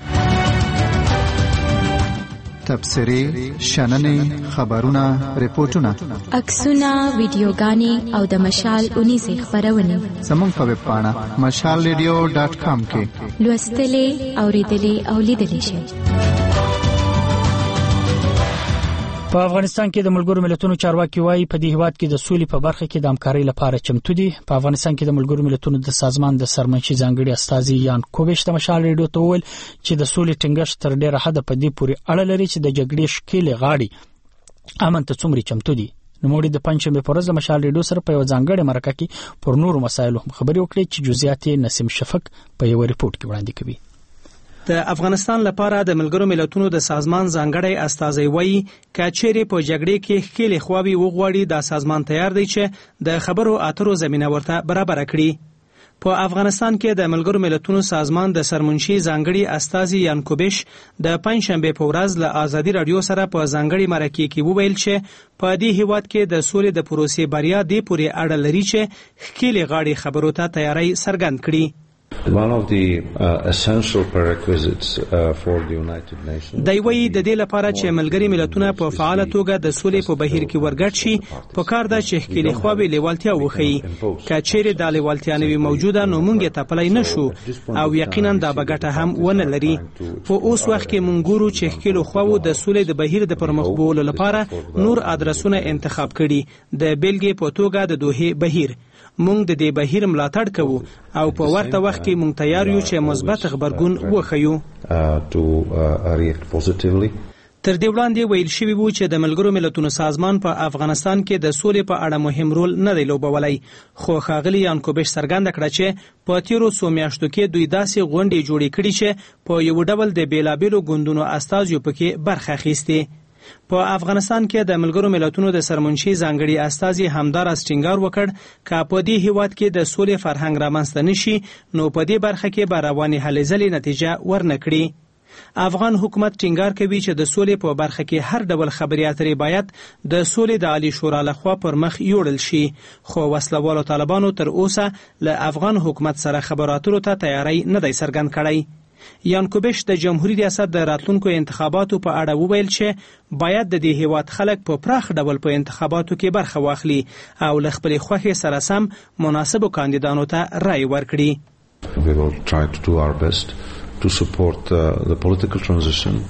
تبصرې، شننې، خبرونه، ریپورتونه، عکسونه، ویډیوګانې او د مشال اونیزې خپرونې زموږ په ویب پاڼه مشال ریډیو ډاټ کام کې لوستلې، اورېدلې او لیدلې شئ. په افغانستان کې د ملګرو ملتونو چارواکي وایي په دې هیواد کې د سولې په برخه کې د همکارۍ لپاره چمتو دي. په افغانستان کې د ملګرو ملتونو د سازمان د سرمنشي ځانګړي استازي یان کوبش د مشال ریډیو ته وویل چې د سولې ټینګښت تر ډیره حده په دې پورې اړه لري چې د جګړې ښکېلې غاړې امن ته څومره چمتو دي. نوموړي د پنځمې په ورځ د مشال ریډیو سره په یو ځانګړي مرکه کې پر نورو مسایلو خبرې وکړې چې جزئیات نسیم شفق په یو ریپورت کې وړاندې کوي. د افغانستان لپاره د ملګرو ملتونو د سازمان ځانګړی استازی وایي کچېرې په جګړې کې خېلې خواوي وغواړي د سازمان تیار دی چې د خبرو اترو زمينه ورته برابر کړي. په افغانستان کې د ملګرو ملتونو سازمان د سرمنشي ځانګړي استازي یانکوبش د پنځشنبه په ورځ له ازادي رادیو سره په ځانګړي مرکه کې وویل چې په دې هیواد کې د سولې د پروسې بریا دې پورې اړه لري چې خېلې غاړي خبرو ته تیاری څرګند کړي. One of the uh, essential prerequisites uh, for the United Nations دایوي د دې لپاره چې ملګری ملتونه په فعال توګه د سولې په بهیر کې ورګډ شي په کار د شخکلي خوابي لیوالتیا وخی کچېره د لیوالتیا نوي موجوده نو مونږه تپلای نشو او یقینا د بغټه هم ونه لري. په اوس وخت کې مونږ ګورو چې خکلو خوو د سولې د بهیر د پرمخ بولو لپاره نور ادرسونه انتخاب کړي د بیلګې په توګه د دوه بهیر. مونږ د دې بهیر ملاتړ کوو او په ورته وخت کې مونږ تیار یو چې مثبت خبرګون وخیو. تر دې وړاندې ویل شوی وو چې د ملګرو ملتونو سازمان په افغانستان کې د سولې په اړه مهم رول نه دی لوبولای، خو ښاغلي یانکوبش څرګنده کړه چې په تیرو څو میاشتو کې دوی داسې غونډې جوړې کړې چې په یو ډول د بیلابیلو ګوندونو استازیو پکې برخه اخیستې. په افغانستان کې د ملګرو ملتونو د سرمنشي ځانګړي استازي همدار ټینګار وکړ چې په دې هیواد کې د سولې فرهنګ رامنځته نشي نو په دې برخه کې به رواني هلې ځلې نتیجه ورنکړي. افغان حکومت ټینګار کوي چې د سولې په برخه کې هر ډول خبري اترې باید د سولې د عالی شورا لخوا پر مخ یوړل شي، خو وسلوالو طالبانو تر اوسه له افغان حکومت سره خبراتو ته تیاری نه دی څرګند کړی. یانکوبش د جمهوریت ریاست د راتلونکو انتخاباتو په اړه وویل چې باید د دې هیواد خلک په پراخ ډول په انتخاباتو کې برخه واخلي او له خپل خوښې سره سم مناسبو کاندیدانو ته رائے ورکړي. We will try to do our best to support uh, the political transition.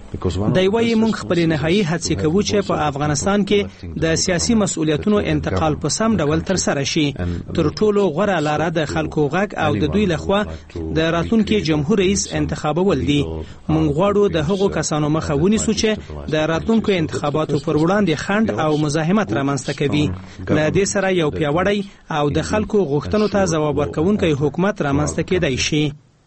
دی وایي مونږ خپل نهایی هڅې کوو چې په افغانستان کې د سیاسي مسؤلیتونو انتقال په سم ډول تر سره شي. تر ټولو غوره لاره د خلکو غږ او د دوی لخوا د راتلونکي جمهور رئیس انتخابول دي. مونږ غواړو د هغو کسانو مخه ونیسو چې د راتلونکو انتخاباتو پر وړاندې خنډ او مزاحمت رامنځته کوي. له دې سره یو پیاوړی او د خلکو غوښتنو ته ځواب ورکوونکی حکومت رامنځته کېدای شي.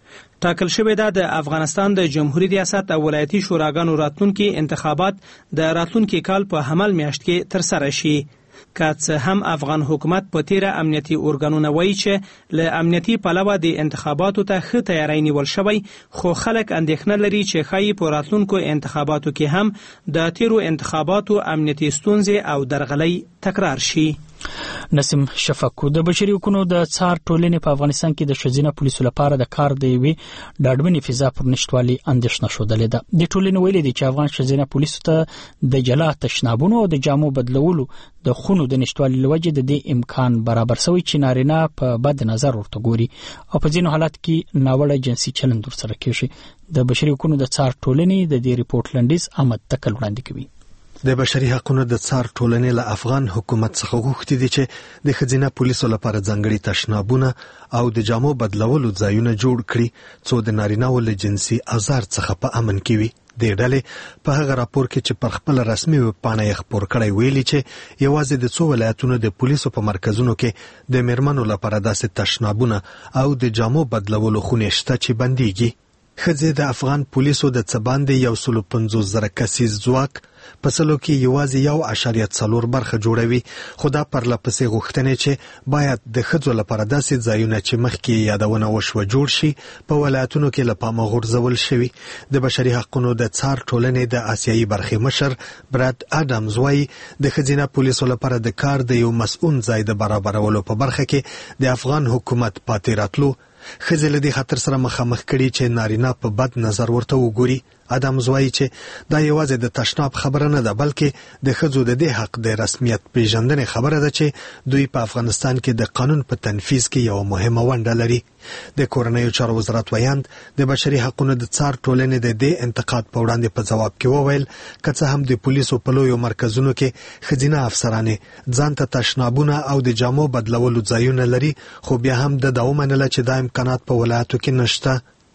ټاکل شوی دا د افغانستان د جمهوریت ریاست او ولایتي شوراګانو راتلونکي انتخابات د راتلونکي کال په حمل میاشت کې تر سره شي. که څه هم افغان حکومت په تیره امنیتي ارګانونه وایي چې له امنیتي پلوه د انتخاباتو ته ښه تیاری نیول شوی، خو خلک اندېښنه لري چې ښایي په راتلونکو انتخاباتو کې هم د تیرو انتخاباتو امنیتي ستونزې او درغلۍ تکرار شي. نسیم شفق د بشري حقوقو د څار ټولنې په افغانستان کې د ښځینه پولیسو لپاره د کار د یوې ډاډمنې فضا پر نشټوالي اندېښنه ښودلې ده. د ټولنې ویلي دي چې افغان ښځینه پولیسو ته د جلا تشنابونو او د جامو بدلولو د خونو د نشټوالي لوجه د دې امکان برابر شوی چې نارینه په بد نظر ورته ګوري او په ځینو حالات کې ناوړه جنسي چلند ورسره کیږي. د بشري حقوقو د څار ټولنې د دې ریپورت لنډیز احمد تکل وړاندې کوي. د بشري حقوقو د څار ټولنې له افغان حکومت څخه غوښتي دي چې د ښځینه پولیسو لپاره ځانګړي تشنابونه او د جامو بدلولو ځایونه جوړ کړي څو د نارینه‌و له جنسي آزار څخه په امن کې وي. د ډلې په هغه راپور کې چې پر خپل رسمي ویبپاڼه یې خپور کړی ویلي چې یوازې د څو ولایتونو د پولیسو په مرکزونو کې د میرمنو لپاره داسې تشنابونه او د جامو بدلولو خونې شته چې بنديږي. ښځې د افغان پولیسو د څه باندې یو سل پنځوس زره کسیز ځواک په سلو کې یوازې یو اعشاریه څلور برخه جوړوي، خو دا پرله پسې غوښتنې چې باید د ښځو لپاره داسې ځایونه چې مخکې یادونه وشوه جوړ شي په ولایتونو کې له پامه غورځول شوي. د بشري حقوقو د څار ټولنې د آسیایي برخې مشر براد اډمز وایي د ښځینه پولیسو لپاره د کار د یو مسؤل ځای د برابرولو په برخه کې د افغان حکومت پاتې راتلو ښځې له دې خطر سره مخامخ کړي چې نارینه په بد نظر ورته وګوري. ادمز وایي چې دا یوازې د تشناب خبره نه ده، بلکې د ښځو د دې حق د رسمیت پیژندنې خبره ده چې دوی په افغانستان کې د قانون په تنفیذ کې یو مهمه ونډه لري. د کورنیو چارو وزارت ویاند د بشري حقوقو د څار ټولنې د دې انتقاد په وړاندې په ځواب کې وویل که څه هم د پولیسو په لویو مرکزونو کې ښځینه افسرانې ځان ته تشنابونه او د جامو بدلولو ځایونه لري، خو بیا هم د دا ومنله چې دا امکانات په ولایتو کې نشته.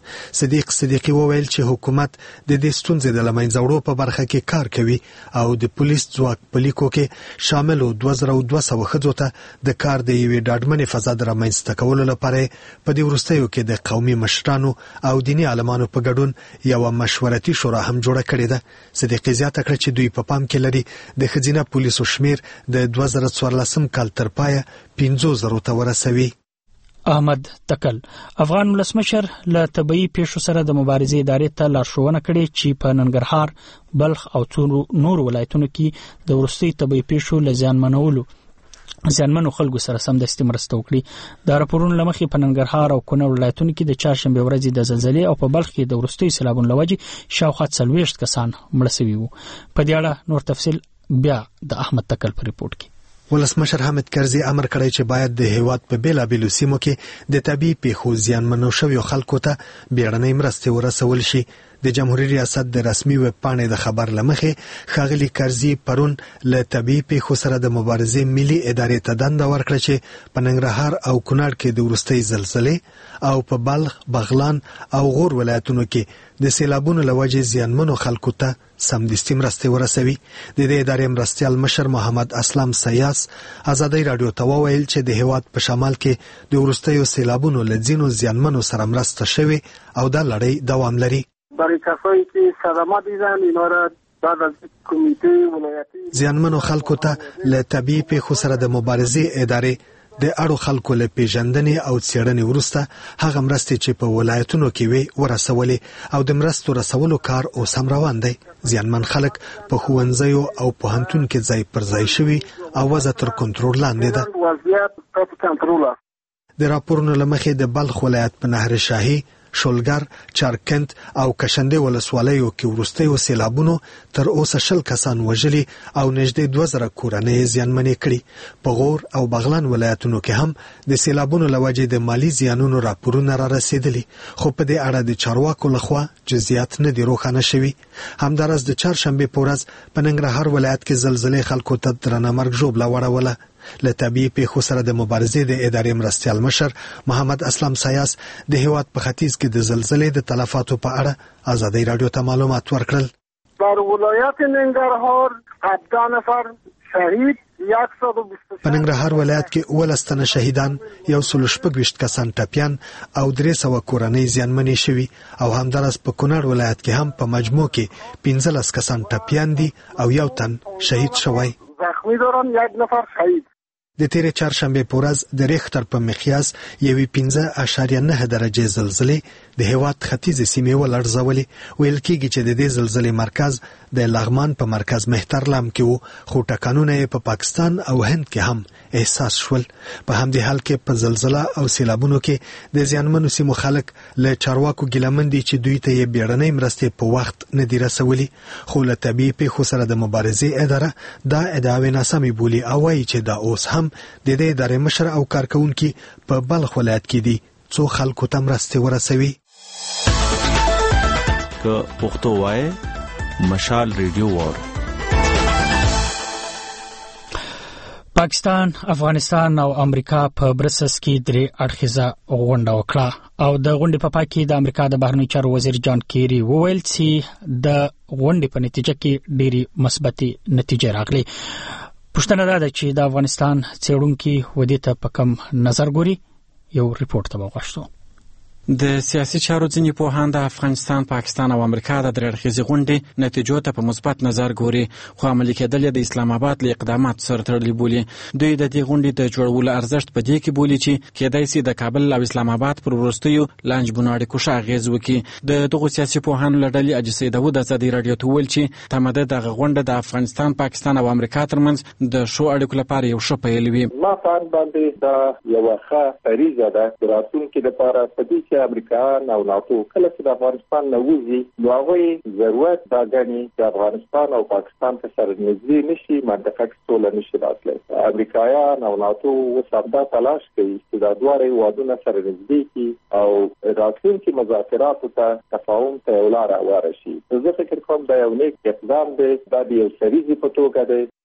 صدیق صدیقی وویل چې حکومت د دې ستونزې د لمنځه وړو په برخه کې کار کوي او د پولیس ځواک په لیکو کې شامل دوه زره دوه سوه ښځو ته د کار د یوې ډاډمنې فضا د رامنځته کولو لپاره په دې وروستیو کې د قومي مشرانو او دیني عالمانو په ګډون یوه مشورتي شورا هم جوړه کړې ده. صدیقي زیاته کړه چې دوی په پام کې لري د ښځینه پولیسو شمیر د دوه زره څوارلسم کال تر پایه پنځو زرو ته ورسوي. احمد تکل افغان ولسمشر له طبي پیښو سره د مبارزې ادارې ته لارښوونه کړې چې په ننګرهار، بلخ او څو نور ولایتونو کې د وروستي طبي پیښو له زیانمنولو زیانمنو خلکو سره سمدستي مرسته وکړي. د راپورونو له مخې په ننګرهار او کونړ ولایتونو کې د چهارشنبې ورځې د زلزلې او په بلخ کې د وروستي سیلابونو له وجې شاوخوا څلوېښت کسان مړه شوي وو. په دې اړه نور تفصیل بیا د احمد تکل په ریپورت کې. ولسمشر حامد کرزي امر کړی چې باید د هیواد په بیلابیلو سیمو کې د طبي پیښو زیانمنو شویو خلکو ته بیړنۍ مرستې ورسول شي. د جمهوریت ریاست د رسمي ویب پاڼې د خبر لمخې ښاغلي کرزي پرون له طبي پیښو سره د مبارزې ملي ادارې ته دنده ورکړه چې په ننګرهار او کونړ کې د وروستۍ زلزلې او په بلخ، بغلان او غور ولایتونو کې د سیلابونو له وجې زیانمنو خلکو ته سمدستي مرستې ورسوي. د دې ادارې مرستیال مشر محمد اسلام سیاس ازادي رادیو ته وویل چې د هیواد په شمال کې د وروستیو سیلابونو له ځینو زیانمنو سره مرسته شوې او دا لړۍ دوام لري. برای کسایی که صدمات دیدن اینا را بعد از کمیته ولایتی زیانمنو خلکو ته له طبي پیښو سره د مبارزې ادارې د اړو خلکو له پیژندنې او څېړنې وروسته هغه مرستې چې په ولایتونو کې وي ورسولې او د مرستو رسولو کار اوس هم روان دی. زیانمن خلک په ښوونځیو او پوهنتون کې ځای پر ځای شوي او وضع تر کنټرول لاندې ده. وضعیت تحت کنټرول است. د راپورونو له مخې د بلخ ولایت په نهر شاهي، شولګر، چارکند او کشندې ولسوالیو کې وروستیو سیلابونو تر اوسه شل کسان وژلي او نږدې دوه زره کورنۍ زیانمنې کړي. په غور او بغلان ولایتونو کې هم د سیلابونو له وجې د مالي زیانونو راپورونه را رسېدلي، خو په دې اړه د چارواکو لخوا جزئیات نه دي روښانه شوي. همداراز د چهارشنبې په ورځ په ننګرهار ولایت کې زلزلې خلکو ته درنه مرګ ژوبله واړوله. له طبي پیښو سره د مبارزې د ادارې مرستیال مشر محمد اسلام سیاس د هیواد په ختیځ کې د زلزلې د تلفاتو په اړه ازادي رادیو ته معلومات ورکړل. در ولایت ننګرهار هفده نفر شهید، په ننګرهار ولایت کې اوولس تنه شهیدان، یو سل شپږ ویشت کسان ټپیان او درې سوه کورنۍ زیانمنې شوي او همداراز په کونړ ولایت کې هم په مجموع کې پنځلس کسان ټپیان دي او یو تن شهید شوی. زخمی دارن یک نفر شهید. د تیرې چهارشنبې په ورځ د ریختر په مقیاس یوې پنځه اعشاریه نه درجې زلزلې د هیواد ختیځې سیمې ولړزولې. ویل کېږي چې د دې زلزلې مرکز د لغمان په مرکز مهترلام کې وو، خو ټکانونه یې په پا پاکستان او هند کې هم احساس شول. په همدې حال کې په زلزله او سیلابونو کې د زیانمنو سیمو خلک له چارواکو ګیلمن دي چې دوی ته یې بیړنۍ مرستې په وخت نه دي رسولي. خو له طبي پیښو سره د مبارزې اداره دا ادعاوې ناسمې بولي او وایي چې دا اوس هم د دې ادارې مشر او کارکونکي په بلخ ولایت کې دي څو خلکو ته مرستې ورسوي. که پښتو وایي مشال ریډیو وار. پاکستان، افغانستان او امریکا په برسلز کې درې اړخیزه غونډه وکړه او د غونډې په پای کې د امریکا د بهرنیو چارو وزیر جان کیری وویل چې د غونډې په نتیجه کې ډېری مثبتې نتیجې راغلي. پوښتنه دا ده چې د افغانستان څېړونکي ودې ته په کوم نظر ګوري. یو ریپورت ته وغوښتو. د سیاسي چارو ځینې پوهان د افغانستان، پاکستان او امریکا د درې اړخیزې غونډې نتیجو ته په مثبت نظر ګوري، خو عملي کېدل د اسلام آباد له اقداماتو سره تړلي بولي. دوی د دې غونډې د جوړولو ارزښت په دې کې بولي چې کېدای شي د کابل او اسلام آباد پر وروستیو لانجمنو اړیکو ښه اغېز وکړي. د دغو سیاسي پوهانو له ډلې حاجي سید داود ازادي راډیو ته وویل چې تمه ده دغه غونډه د افغانستان، پاکستان او امریکا ترمنځ د ښو اړیکو لپاره یو ښه پیل وي. ما په اند باندې دا یوه ښه فریضه ده د راتلونکي لپاره په دې چې امریکایان او ناتو کله چې د افغانستان نه وځي نو هغوی ضرورت دا ګڼي چې افغانستان او پاکستان ته سره نږدې نشي، منطقه کې سوله نشي راتلی. امریکایان او ناتو اوس همدا تلاش کوي چې دا دواړه هېوادونه سره نږدې کړي او راتلونکي مذاکراتو ته تفاهم ته یو لاره هواره شي. زه فکر کوم دا یو نیک اقدام دی، دا د یو سریزې په توګه دی.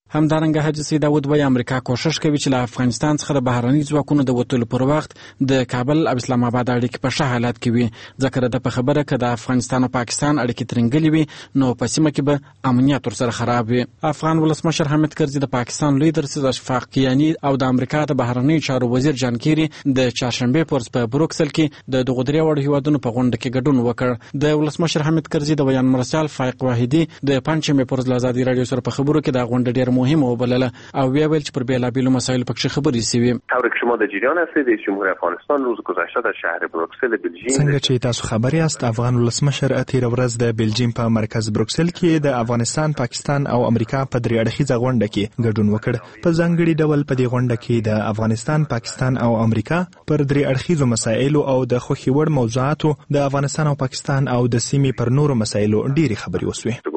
همدارنګه حاجي سید داود وایي امریکا کوشش کوي چې له افغانستان څخه د بهرني ځواکونو د وټولو پر وخت د کابل او اسلام آباد اړیکې په ښه حالت کې وي ځکه د په خبره کې د افغانستان او پاکستان اړیکې ترنګلې وي نو په سیمه کې به امنیت ورسره خراب وي. افغان ولسمشر حامد کرزي د پاکستان لوی درسي اشفاق کیانی او د امریکا د بهرنی چارو وزیر جان کیری د چهارشنبه پورس په بروکسل کې د دغه درې وړ هیوادونو په غونډه کې ګډون وکړ. د ولسمشر حامد کرزي د بیان مرسل فائق واحدی د پنځمه پورس له ازادي رادیو سره په خبرو کې د غونډه ډیر مهمه وبلله او ویل چې پر بیلابیلو مسایلو پکې خبرې شوې. طوری که شما در جریان هستید رئیس جمهور افغانستان روز گذشته در شهر بروکسل بلژیم څنګه چې تاسو خبري است افغان ولسمشر تیر ورځ د بلژیم په مرکز بروکسل کې د افغانستان، پاکستان او امریکا په درې اړخیزه غونډه کې ګډون وکړ. په ځانګړي ډول په دې غونډه کې د افغانستان، پاکستان او امریکا پر درې اړخیزو مسایلو او د خوښي وړ موضوعاتو د افغانستان او پاکستان او د سیمې پر نورو مسایلو ډېری خبرې وشوې.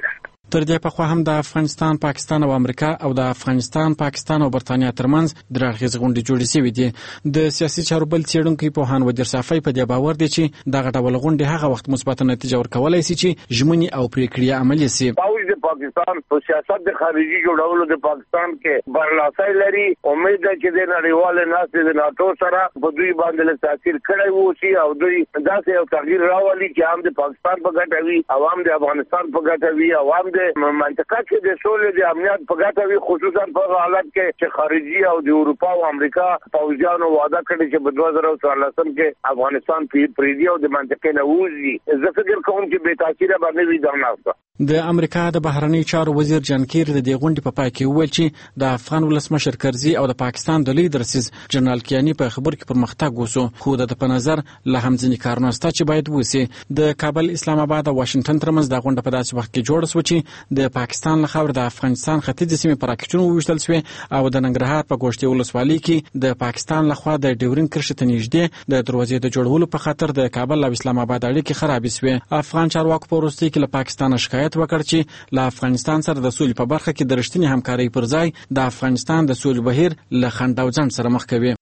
تر دې په خوا هم د افغانستان، پاکستان او امریکا او د افغانستان، پاکستان او برتانیا ترمنځ درې اړخیزې غونډې جوړې شوې دي. د سیاسي چارو بل څېړونکی پوهان وزیر صافی په دې باور دی چې دغه ډول غونډې هغه وخت مثبت نتیجه ورکولای شي چې ژمنې او پریکړې عملي شي. پوځ د پاکستان په سیاست د خارجي جوړولو د پاکستان کې برلاسي لري. امید ده چې د نړیوال ناستې د ناتو سره په دوی باندې له تاثیر کړی وو شي او دوی داسې یو تغییر راولي چې هم د پاکستان په ګټه وي، عوام د افغانستان په ګټه وي، عوام د منطقه کې د سولې د امنیت په ګټه وي، خصوصا په حالت کې چې خارجي او د اروپا او امریکا پوځیانو وعده کړی چې په دوه زره څوارلسم کې افغانستان پریدي او د منطقې نه ووځي. زه فکر کوم چې بې تاثیره باندې وي دا ناسته. د امریکا د بهرنی چارو وزیر جان کیری د دې غونډې په پای کې وویل چې د افغان ولسمشر کرزي او د پاکستان د لوی درسیز جنرال کیانی په خبر کې پرمختګ وسو، خو د په نظر له همځنی کارونه ستا چې باید وسی. د کابل، اسلام آباد او واشنگټن ترمنځ د غونډه په داسې وخت کې جوړ شو چې د پاکستان له خاورې د افغانستان ختیځې سیمې پر راکټونو وویشتل شوې او د ننګرهار په ګوشتې ولسوالۍ کې د پاکستان لخوا د ډیورین کرښې ته نږدې د دروازې د جوړولو په خاطر د کابل او اسلام آباد اړیکې خرابې شوې. افغان چارواکو په وروستي کې له پاکستان شکایت وکړ چې له افغانستان سره د سولې په برخه کې د رښتینې همکارۍ پر ځای د افغانستان د سولې بهیر له خنډ او ځنډ سره مخ کوي.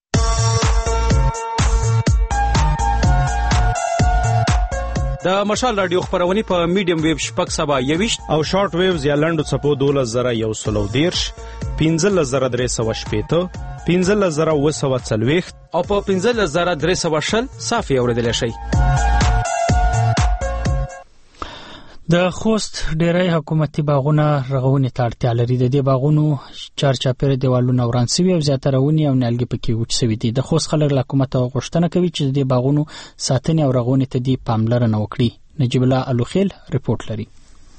د مشال رادیو خبرونه په میډیم ویو شپږ سبا یويشت او شارټ ویوز یا لنډو څپو دولس زره یو سلو دیرش پنځلس زره درې سوه شپېته پنځلس زره اووه سوه څلوېښت او په پنځلس زره درې سوه شل صافي اورېدلی شئ. د خوست ډیری حکومتي باغونه رغونې ته اړتیا لري. د دې باغونو چارچاپېره دیوالونه وران شوي او زیاتره ونې او نیالګي پکې وچ شوي دي. د خوست خلک له حکومته غوښتنه کوي چې د دې باغونو ساتنې او رغونې ته دې پاملرنه وکړي. نجیب الله الوخیل رپورټ لري.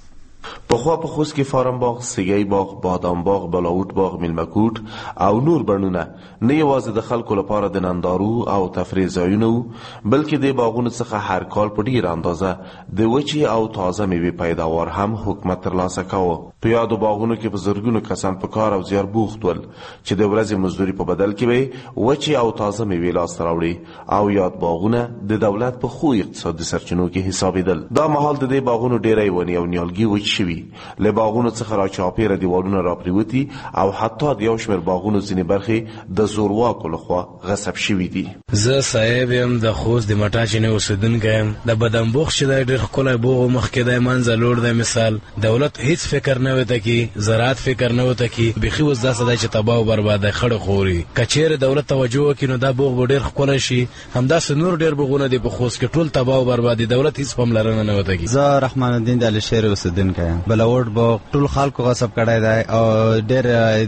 پخوا په خوست کې فارم باغ، سیګی باغ، بادام باغ، بلاوټ باغ، میلمکوټ او نور بڼونه نه یوازې د خلکو لپاره د نندارو او تفریح ځایونه وو، بلکې د باغونو څخه هر کال په ډیر اندازه د وچې او تازه میوې پیداوار هم حکومت ترلاسه کاوه. په یادو باغونو کې په زرګونو کسان په کار او زیار بوخت ول چې د ورځې مزدوري په بدل کې به وچې او تازه میوې لاسته راوړي او یاد باغونه د دولت په خو اقتصادي سرچینو کې حسابېدل. دا مهال د دې باغونو ډیری ونې او نیالګي وچ شوي، له باغونو څخه را چاپیره دیوالونه را پریوتي او حتی د یو شمېر باغونو ځینې برخې د زورواکو لخوا غصب شوي دي. زه صاحب یم د خوست د مټاچینې اوسیدونکی یم. د بدن بوخ چې دی ډېر ښکلی بوغ مخکې دی، منځه لوړ دی. مثال دولت هیڅ فکر نه وته کی، زراعت فکر نه وته کی، بیخي اوس داسې دی چې تباه او برباد دی، خړې خوري. که چیرې دولت توجه وکړي نو دا بوغ به ډېر ښکلی شي. همداسې نور ډېر بوغونه دي په خوست کې، ټول تباه او برباد دي، دولت هیڅ پاملرنه نه وته کی. زه رحمان الدین د علشیر اوسیدونکی یم. بلاوټ باغ ټول خلکو غصب کړی دی او ډېر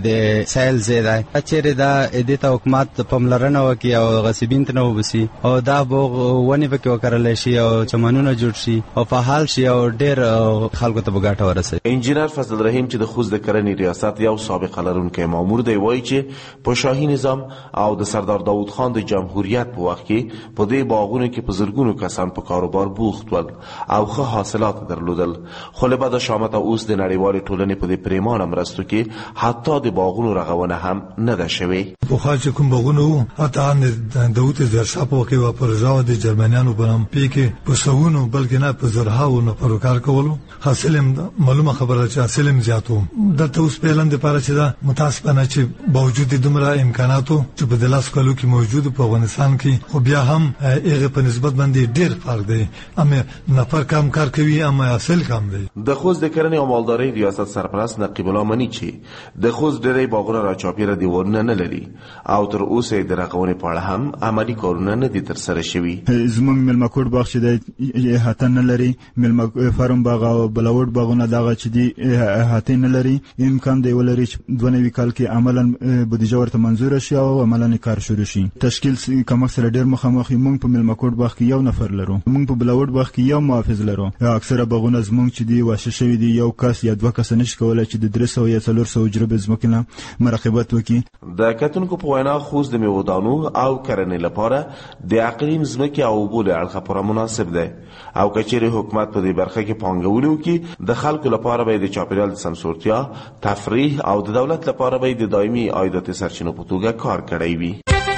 د سیل ځای دی. چیرې دا دې ته حکومت پاملرنه وکړي او غصبین ته نه وبسي او دا باغ ونې پکې وکرلی شي او چمنونه جوړ شي او فعال شي او ډېر خلکو ته به ګټه ورسوي. انجینر فضل رحیم چې د خوست د کرنې ریاست یو سابقه لرونکی مامور دی وایي چې په شاهي نظام او د سردار داود خان د جمهوریت په وخت کې په دې باغونو کې په زرګونو کسان په کاروبار بوخت ول او ښه حاصلات درلودل، خو له بعد شامت اوس د نړیوالې ټولنې په دې پریمانه مرستو کې حتی د باغونو رغونه هم نه ده شوې. پخوا چې کوم باغونه وو حتی د داود ظاهرشاه په وخت کې و پروژه د جرمنیانو په نام پیکې په سوونو بلکې نه په زرهاو نفرو کار کولو. حاصل معلومه خبره چې حاصل هم زیاتو. دلته اوس په لاندې لپاره چې دا متاسفانه چې باوجود دومره امکاناتو چې په دلاس کولو کې موجود په افغانستان کې، خو بیا هم هغه په نسبت باندې ډېر فرق دی. اما نفر کم کار کوي اما حاصل کم دی. د خوست د کرنې او مالدارۍ ریاست سرپرست نقیب الله منی چې د خوست ډېری باغونه را چاپیره دیوالونه نه لري او تر اوسه د رغونې په اړه هم عملي کارونه نه دي ترسره شوي. زموږ میلمکوټ باغ چې د احاطه نه لري، میلمه فارم باغ او بلاوټ باغونه دغه چې دي احاطه نه لري، امکان دی ولري چې دوه نوي کال کې عملاً بودیجه ورته منظور شي او عملاً کار شروع شي. تشکیل کوم سره ډېر مخامخ موږ په میلمکوټ باغ کې یو نفر لرو، موږ په بلاوټ باغ کې یو محافظ لرو. اکثره باغونه زموږ چې دی واشه شوی دی یو کس یا دوه کس نشي کولای چې د درې سوه یا څلور سوه جربه ځمکنه مراقبت وکړي. د کتونکو په وینا خوست د میوه‌دانو او کرنې لپاره د اقلیم ځمکې او اوبو له اړخه پوره مناسب دی او کچېرې حکومت په دې برخه کې پانګونه وکړي د خلکو لپاره به د چاپیریال د سمسورتیا، تفریح او د دولت لپاره به د دایمي عایداتي سرچینو په توګه کار کړی وي.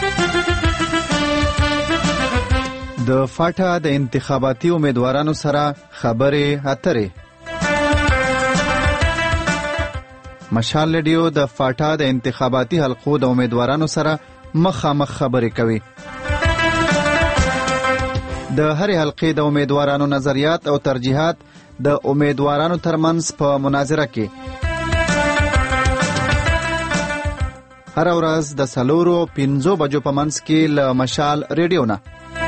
د فاټا د انتخاباتي امیدوارانو سره خبرې اترې. مشال رادیو د فاټا د انتخاباتي حلقو د امیدوارانو سره مخامخ خبرې کوي. د هرې حلقې د امیدوارانو نظریات او ترجیحات د امیدوارانو ترمنځ په مناظره کې هر ورځ د څلورو پنځو بجو په منځ کې له مشال رادیو نه.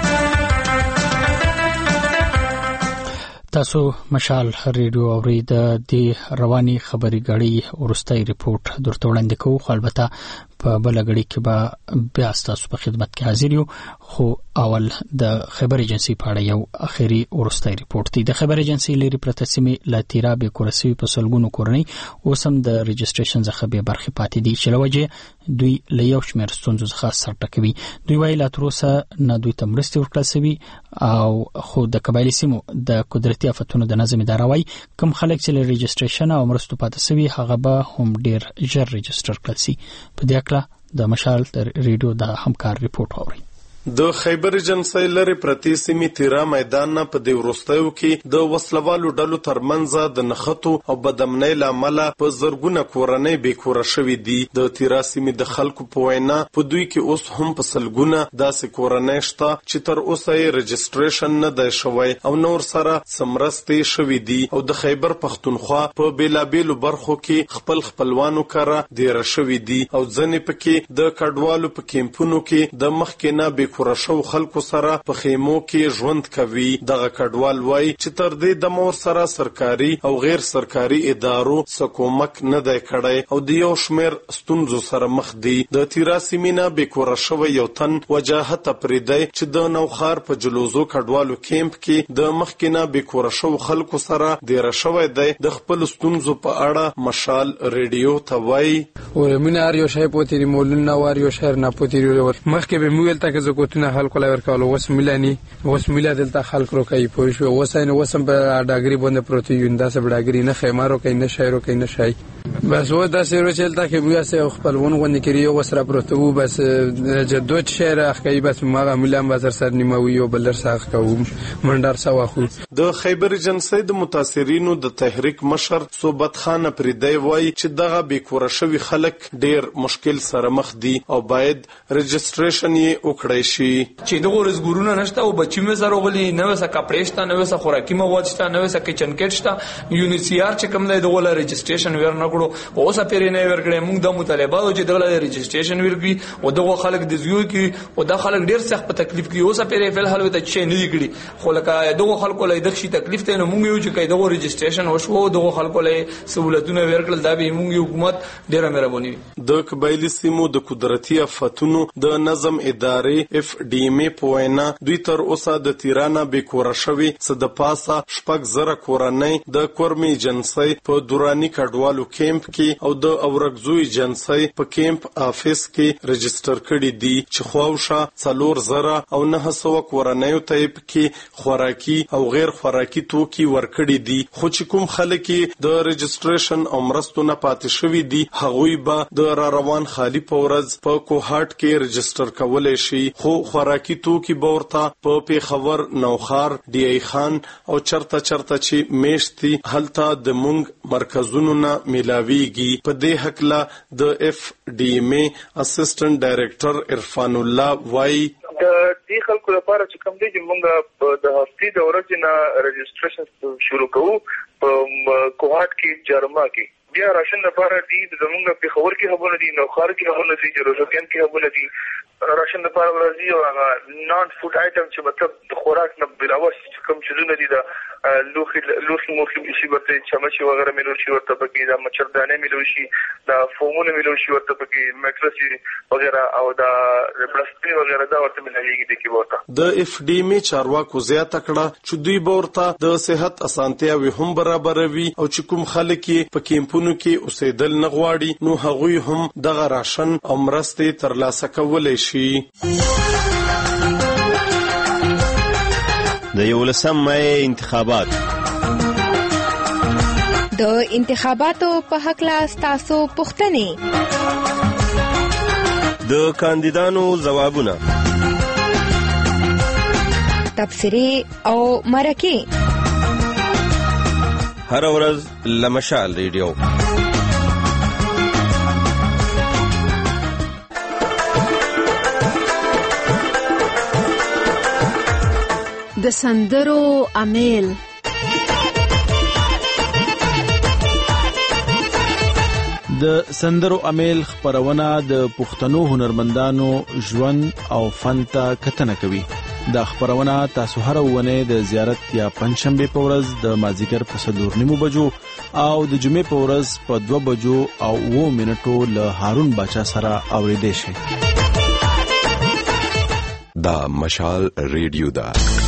تاسو مشال رادیو اورئ. د دې رواني خبري غړي ورستۍ ریپورت درته وړاندې کوو، خو البته په بل غړي کې به بیا تاسو په خدمت کې حاضر یو. خو اول د خبر ایجنسی په اړه یو اخیری ورستۍ ریپورت دی. د خبر ایجنسی لري پرته سیمې لا تیرابه کورسوي په سلګونو کورنۍ اوسم د رجستریشن څخه به برخه پاتې دي چې لوجه دوی له یو شمېر ستونزو څخه سر ټکوي. دوی وایي لا تر اوسه نه دوی ته مرستې ورکړل شوي او خو د قبایلی سیمو د قدرتي افتونو د نظم اداره وایي کوم خلک چې له رجستریشن او مرستو پاتې شوي هغه به هم ډیر ژر رجستر کړل شي. په دې اړه د مشال رادیو د همکار ریپورت اوري. د خیبر ایجنسی لري پرتی سیمې تیرا میدان نه په د ورستیو کې د وسلوالو ډلو ترمنځ د نخښتو او بدامنۍ لامل په زرګونه کورنۍ بیکوره شوې دي. د تیرا سیمې د خلکو په وینا په دوی کې اوس هم په سلګونه داسې کورنۍ شته چې تر اوسه یې رجستریشن نه دی شوی او نور سره سمرستې شوې دي او د خیبر پښتونخوا په بیلابیلو برخو کې خپل خپلوانو کاره ډیره شوې دي او ځنې پکې د کډوالو په کیمپونو کې د مخکې نه بیکوره شو خلکو سره په خیمو کې ژوند کوي. دغه کډوال وای چې تر دې د مور سره سرکاري او غیر سرکاري ادارو سکومک نه دی کړی او د یو شمیر ستونزو سره مخ دي. د تیرا سیمینا بیکوره شو یو تن وجاهت پریدای چې د نوخار په جلوزو کډوالو کیمپ کې د مخکینه بیکوره شو خلکو سره ډیر شوی دی. د خپل ستونزو په اړه مشال رادیو ته وای ورمنه اریو شای پوتری مولنا واریو شهر نه پوتری مخکې به مویل تک زکو نه خلکو لور کولو وس ملانی وس ملا دلته خلک رو کوي پوه شو وساین وسم په ډاګری باندې پروت یو انداسه بډاګری نه خیمارو کوي نه شایرو کوي نه شای بس و دا سیرو چلتا کې بیا سه خپلون غونډه کړی او وسره پروت وو بس جدوت شهر اخی بس ما ملام بازار سر نیموي او بلر ساخ کوم منډار سوا خو. د خیبر ایجنسی د متاثرینو د تحریک مشر صوبت خان پریدای وای چې دغه بیکوره شوی خلک ډیر مشکل سره مخ دي او باید رجستریشن یې وکړي شي. چې دغه رزګورونه نشته او بچی مې سره غولي نو وسه کپړې شته نو وسه خوراکي مواد شته نو وسه کچن کټ شته یونیسیار چې کوم دی دغه رجستریشن ور نه کړو او اوسه پیری نه ورکړې موږ د مطالبه چې دغه رجستریشن ورګي او دغه خلک د زیو کې او د خلک ډیر سخت په تکلیف کې اوسه پیری فل حل وته چې نه دی کړی خو لکه دغه خلکو له دغه شي تکلیف ته نو موږ یو چې دغه رجستریشن وشو دغه خلکو له سہولتونه ورکړل دا به موږ حکومت ډیره مهرباني. د قبایلی سیمو د قدرتي افتونو د نظم ادارې اف ډي ایم په وینا دوی تر اوسه د تیرانه بیکوره شوی څه د پاسه شپږ زره کورنۍ د کورمي جنسي په دوراني کډوالو کیمپ کې او د اورګزوی جنسي په کیمپ افیس کې رجستر کړي دي چې خواوشه څلور زره او نه سو کورنۍ ته کې خوراکي او غیر خوراکي توکي ورکړي دي. خو چې کوم خلک د رجستریشن او مرستو نه پاتې شوی دي هغوی به د را روان خالی پورز په کوهات کې رجستر کولای شي. خو خوراکي توکي بورته په پیښور نوخار ډي ای خان او چرته چرته چې میشتي هلته د مونږ مرکزونو نه ملاويږي. په دې حقله د اف ډي ایم اسسټنټ ډایریکټر عرفان الله وای د دې خلکو لپاره چې کوم دی چې موږ د هفتې د ورځې نه رجسټریشن شروع کوو په کوهاټ کې جرما کې بیا راشن لپاره دي زمونږ په خبر کې هبونه دي نو خار کې هبونه دي جروزکان کې هبونه دي راشن لپاره ورځي او هغه نان فود آیټم چې مطلب د خوراک نه بلاوس کوم څه دي دا لوخي لوخي مخې شي ورته چمچي وغیرہ ملو شي ورته پکې دا مچردانه ملو شي دا فومونه ملو شي ورته پکې میټرس وغیرہ او دا پلاستیک وغیرہ دا ورته ملایږي د کې ورته د اف ډي می چارواکو زیاته کړه چې دوی ورته د صحت اسانتیاوي هم برابروي او چې کوم خلک په کیمپونو کې اوسېدل نه غواړي نو هغوی هم دغه راشن او مرستې ترلاسه کولای شي. د یولسم مې انتخابات د انتخاباتو په حق لا تاسو پوښتنې د کاندیدانو ځوابونه تبصرې او مرکې هر ورځ لمشال ریډیو د سندرو امیل د سندرو امیل خبرونه د پښتنو هنرمندانو ژوند او فن ته کتنه کوي. دا خبرونه تاسو هر ونه د زیارت یا پنځشنبه په ورځ د مازیګر په څلور نیمو بجو او د جمعې په ورځ په دوه بجو او اوه منټو له هارون باچا سره اوریدئ شئ. دا مشال ریډیو دا